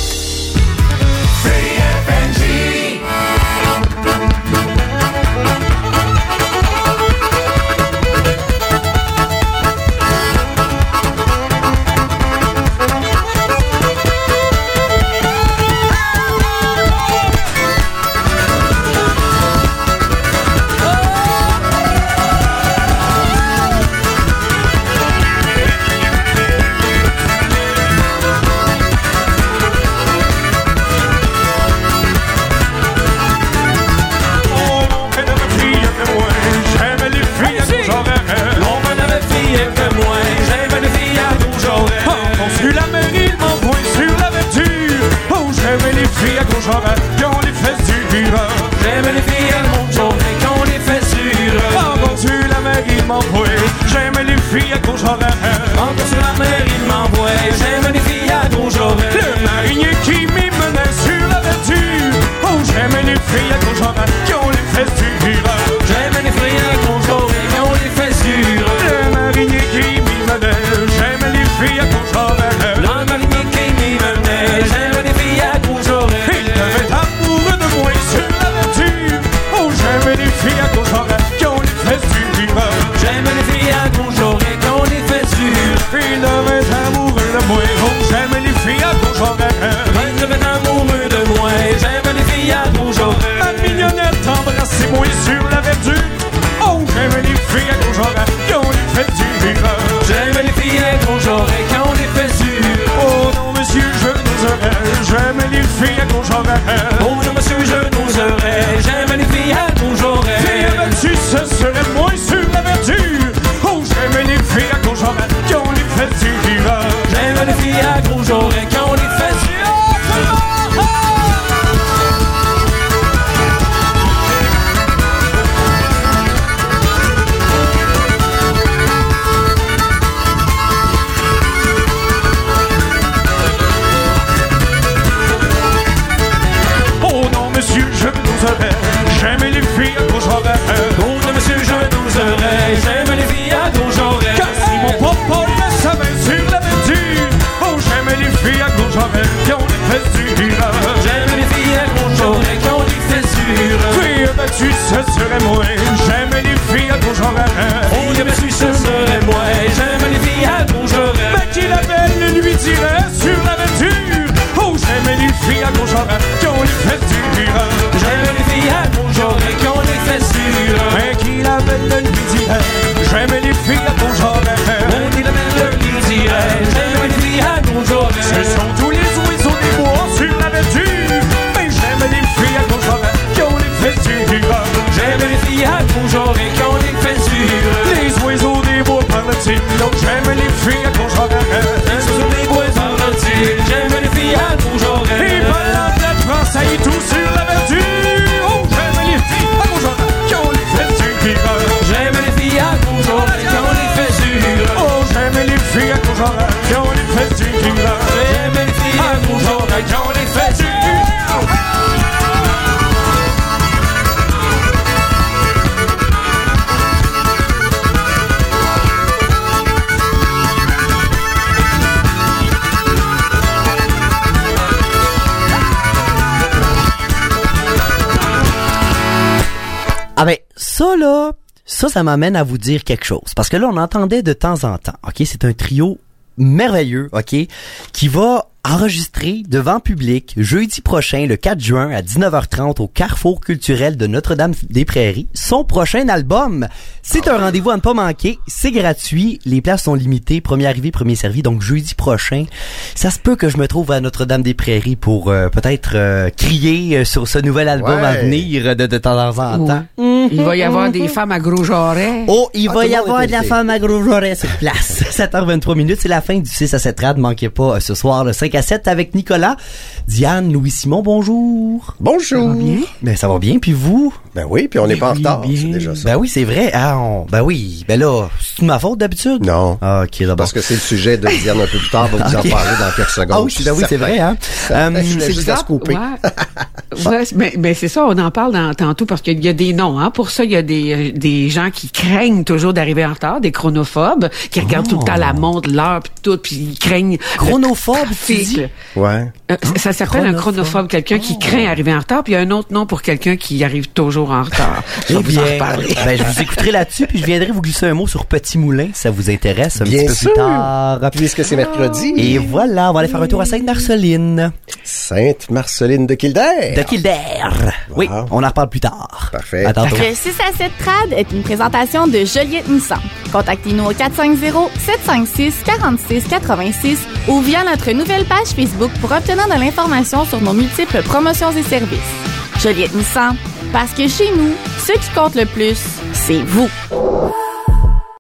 m'envoie. J'aime les filles à gauche horaire. Encore sur la mer, il m'envoie. J'aime les filles à gauche horaire. Le marinier qui m'y menait sur la verdure. Oh, j'aime les filles à gauche horaire qui ont les fesses dures. J'aime les filles à gauche horaire qui ont les fesses dures. Le marinier qui m'y menait. J'aime les filles à gauche horaire. Le marinier qui m'y menait. J'aime les filles à gauche horaire. Il devait être amoureux de moi sur la verdure. Oh, j'aime les filles à gauche horaire qui ont les fesses dures. J'aime les filles à gauche horaire qui ont les fesses dures. Il devait être amoureux de moi. Oh, j'aime les filles à gauche horaire. Il devait être amoureux de moi. J'aime les filles à gauche horaire. Ma mignonnette, embrassez-moi sur la verdure. Oh, j'aime les filles à gauche horaire qui ont les fesses dures. J'aime les filles à gauche horaire qui ont les fesses dures. Oh non, monsieur, je n'oserais. J'aime les filles à gauche horaire. Oh non, monsieur, je n'oserais. J'aime les filles à gauche horaire. Fille abattue, ce serait moi sur la verdure. Oh, j'aime les filles à gauche horaire qui ont les fesses dures. J'aime les filles à gauche horaire qui ont les fesses dures. Monsieur, je n'oserais. J'aime les filles à gauche horaire. Oh, non, monsieur, je n'oserais. J'aime les filles à gauche horaire. Car si mon papa laisse sa main sur la verdure. Oh, j'aime les filles à gauche horaire qui ont les fesses dures. J'aime les filles à gauche horaire qui ont les fesses dures. Fille abattue, ce serait moi. J'aime les filles à gauche horaire. Oh, bien sûr, ce serait moi. J'aime les filles à gauche horaire. Mais qui la belle lui dirait sur la verdure. Oh, j'aime les filles à gauche horaire qui ont les fesses dures. J'aime les filles à gauche horaire qui ont les fesses dures. Mais qui la belle lui dirait. J'aime les filles à gauche horaire. Mais qui la belle lui dirait. J'aime les filles à gauche horaire. Ce sont tous les oiseaux des bois sur la verdure. Mais j'aime les filles à gauche horaire qui ont les fesses dures. J'aime les filles à gauche horaire qui ont les fesses dures. Les oiseaux des bois parlent-ils. Donc j'aime les filles à gauche horaire. Les oiseaux des bois parlent-ils. J'aime les filles à gauche horaire. Et parlant de la France, ça y est tout sur la verdure. Oh, j'aime les filles à gauche horaire qui ont les fesses dures. J'aime les filles à gauche horaire qui ont les fesses dures. Oh, j'aime les filles à gauche horaire qui ont les fesses dures. J'aime les filles à gauche horaire qui ont les fesses dures. Ah ben, ça m'amène à vous dire quelque chose. Parce que là, on entendait de temps en temps, OK? C'est un trio merveilleux, OK? Qui va enregistré devant public jeudi prochain, le 4 juin à 19h30 au Carrefour culturel de Notre-Dame-des-Prairies. Son prochain album, c'est un rendez-vous à ne pas manquer. C'est gratuit. Les places sont limitées. Premier arrivé, premier servi. Donc, jeudi prochain, ça se peut que je me trouve à Notre-Dame-des-Prairies pour peut-être crier sur ce nouvel album à venir de temps en temps. Il va y avoir des femmes à gros jarrets. Oh, il va y avoir de la femme à gros jarrets sur place. 7h23 minutes. C'est la fin du 6 à 7 rad. Manquez pas ce soir le 5 à 7 avec Nicolas. Diane, Louis-Simon, bonjour. Bonjour. Ça va bien? Ben, ça va bien. Puis vous? Ben oui, puis on n'est pas en retard. C'est déjà ça. Ben oui, c'est vrai. Ben oui. Ben là, c'est ma faute d'habitude? Non. Ah, ok, d'abord. Parce que c'est le sujet de Diane un peu plus tard. On va vous en parler dans quelques secondes. Ah oui, c'est vrai, hein? C'est juste à se couper. Ouais, mais c'est ça, on en parle tantôt parce qu'il y a des noms, hein. Pour ça, il y a des gens qui craignent toujours d'arriver en retard, des chronophobes, qui regardent tout le temps la montre, l'heure, puis tout, puis ils craignent. Chronophobe, tu dis? Ouais. Ça s'appelle un chronophobe, quelqu'un qui craint arriver en retard, puis il y a un autre nom pour quelqu'un qui arrive toujours en retard. Je vais vous en reparler. Ben, je vous écouterai là-dessus, puis je viendrai vous glisser un mot sur Petit Moulin, si ça vous intéresse, un Bien petit peu sûr. plus tard. Puisque c'est mercredi. Et voilà, on va aller faire un tour à Sainte-Marceline. Sainte-Marceline de Kildare. De Kildare. Oui, on en reparle plus tard. Parfait. À tantôt. Le 6 à 7 Trad est une présentation de Joliette Nissan. Contactez-nous au 450-756-4686 ou via notre nouvelle page Facebook pour obtenir de l'information sur nos multiples promotions et services. Joliette Nissan, parce que chez nous, ce qui compte le plus, c'est vous.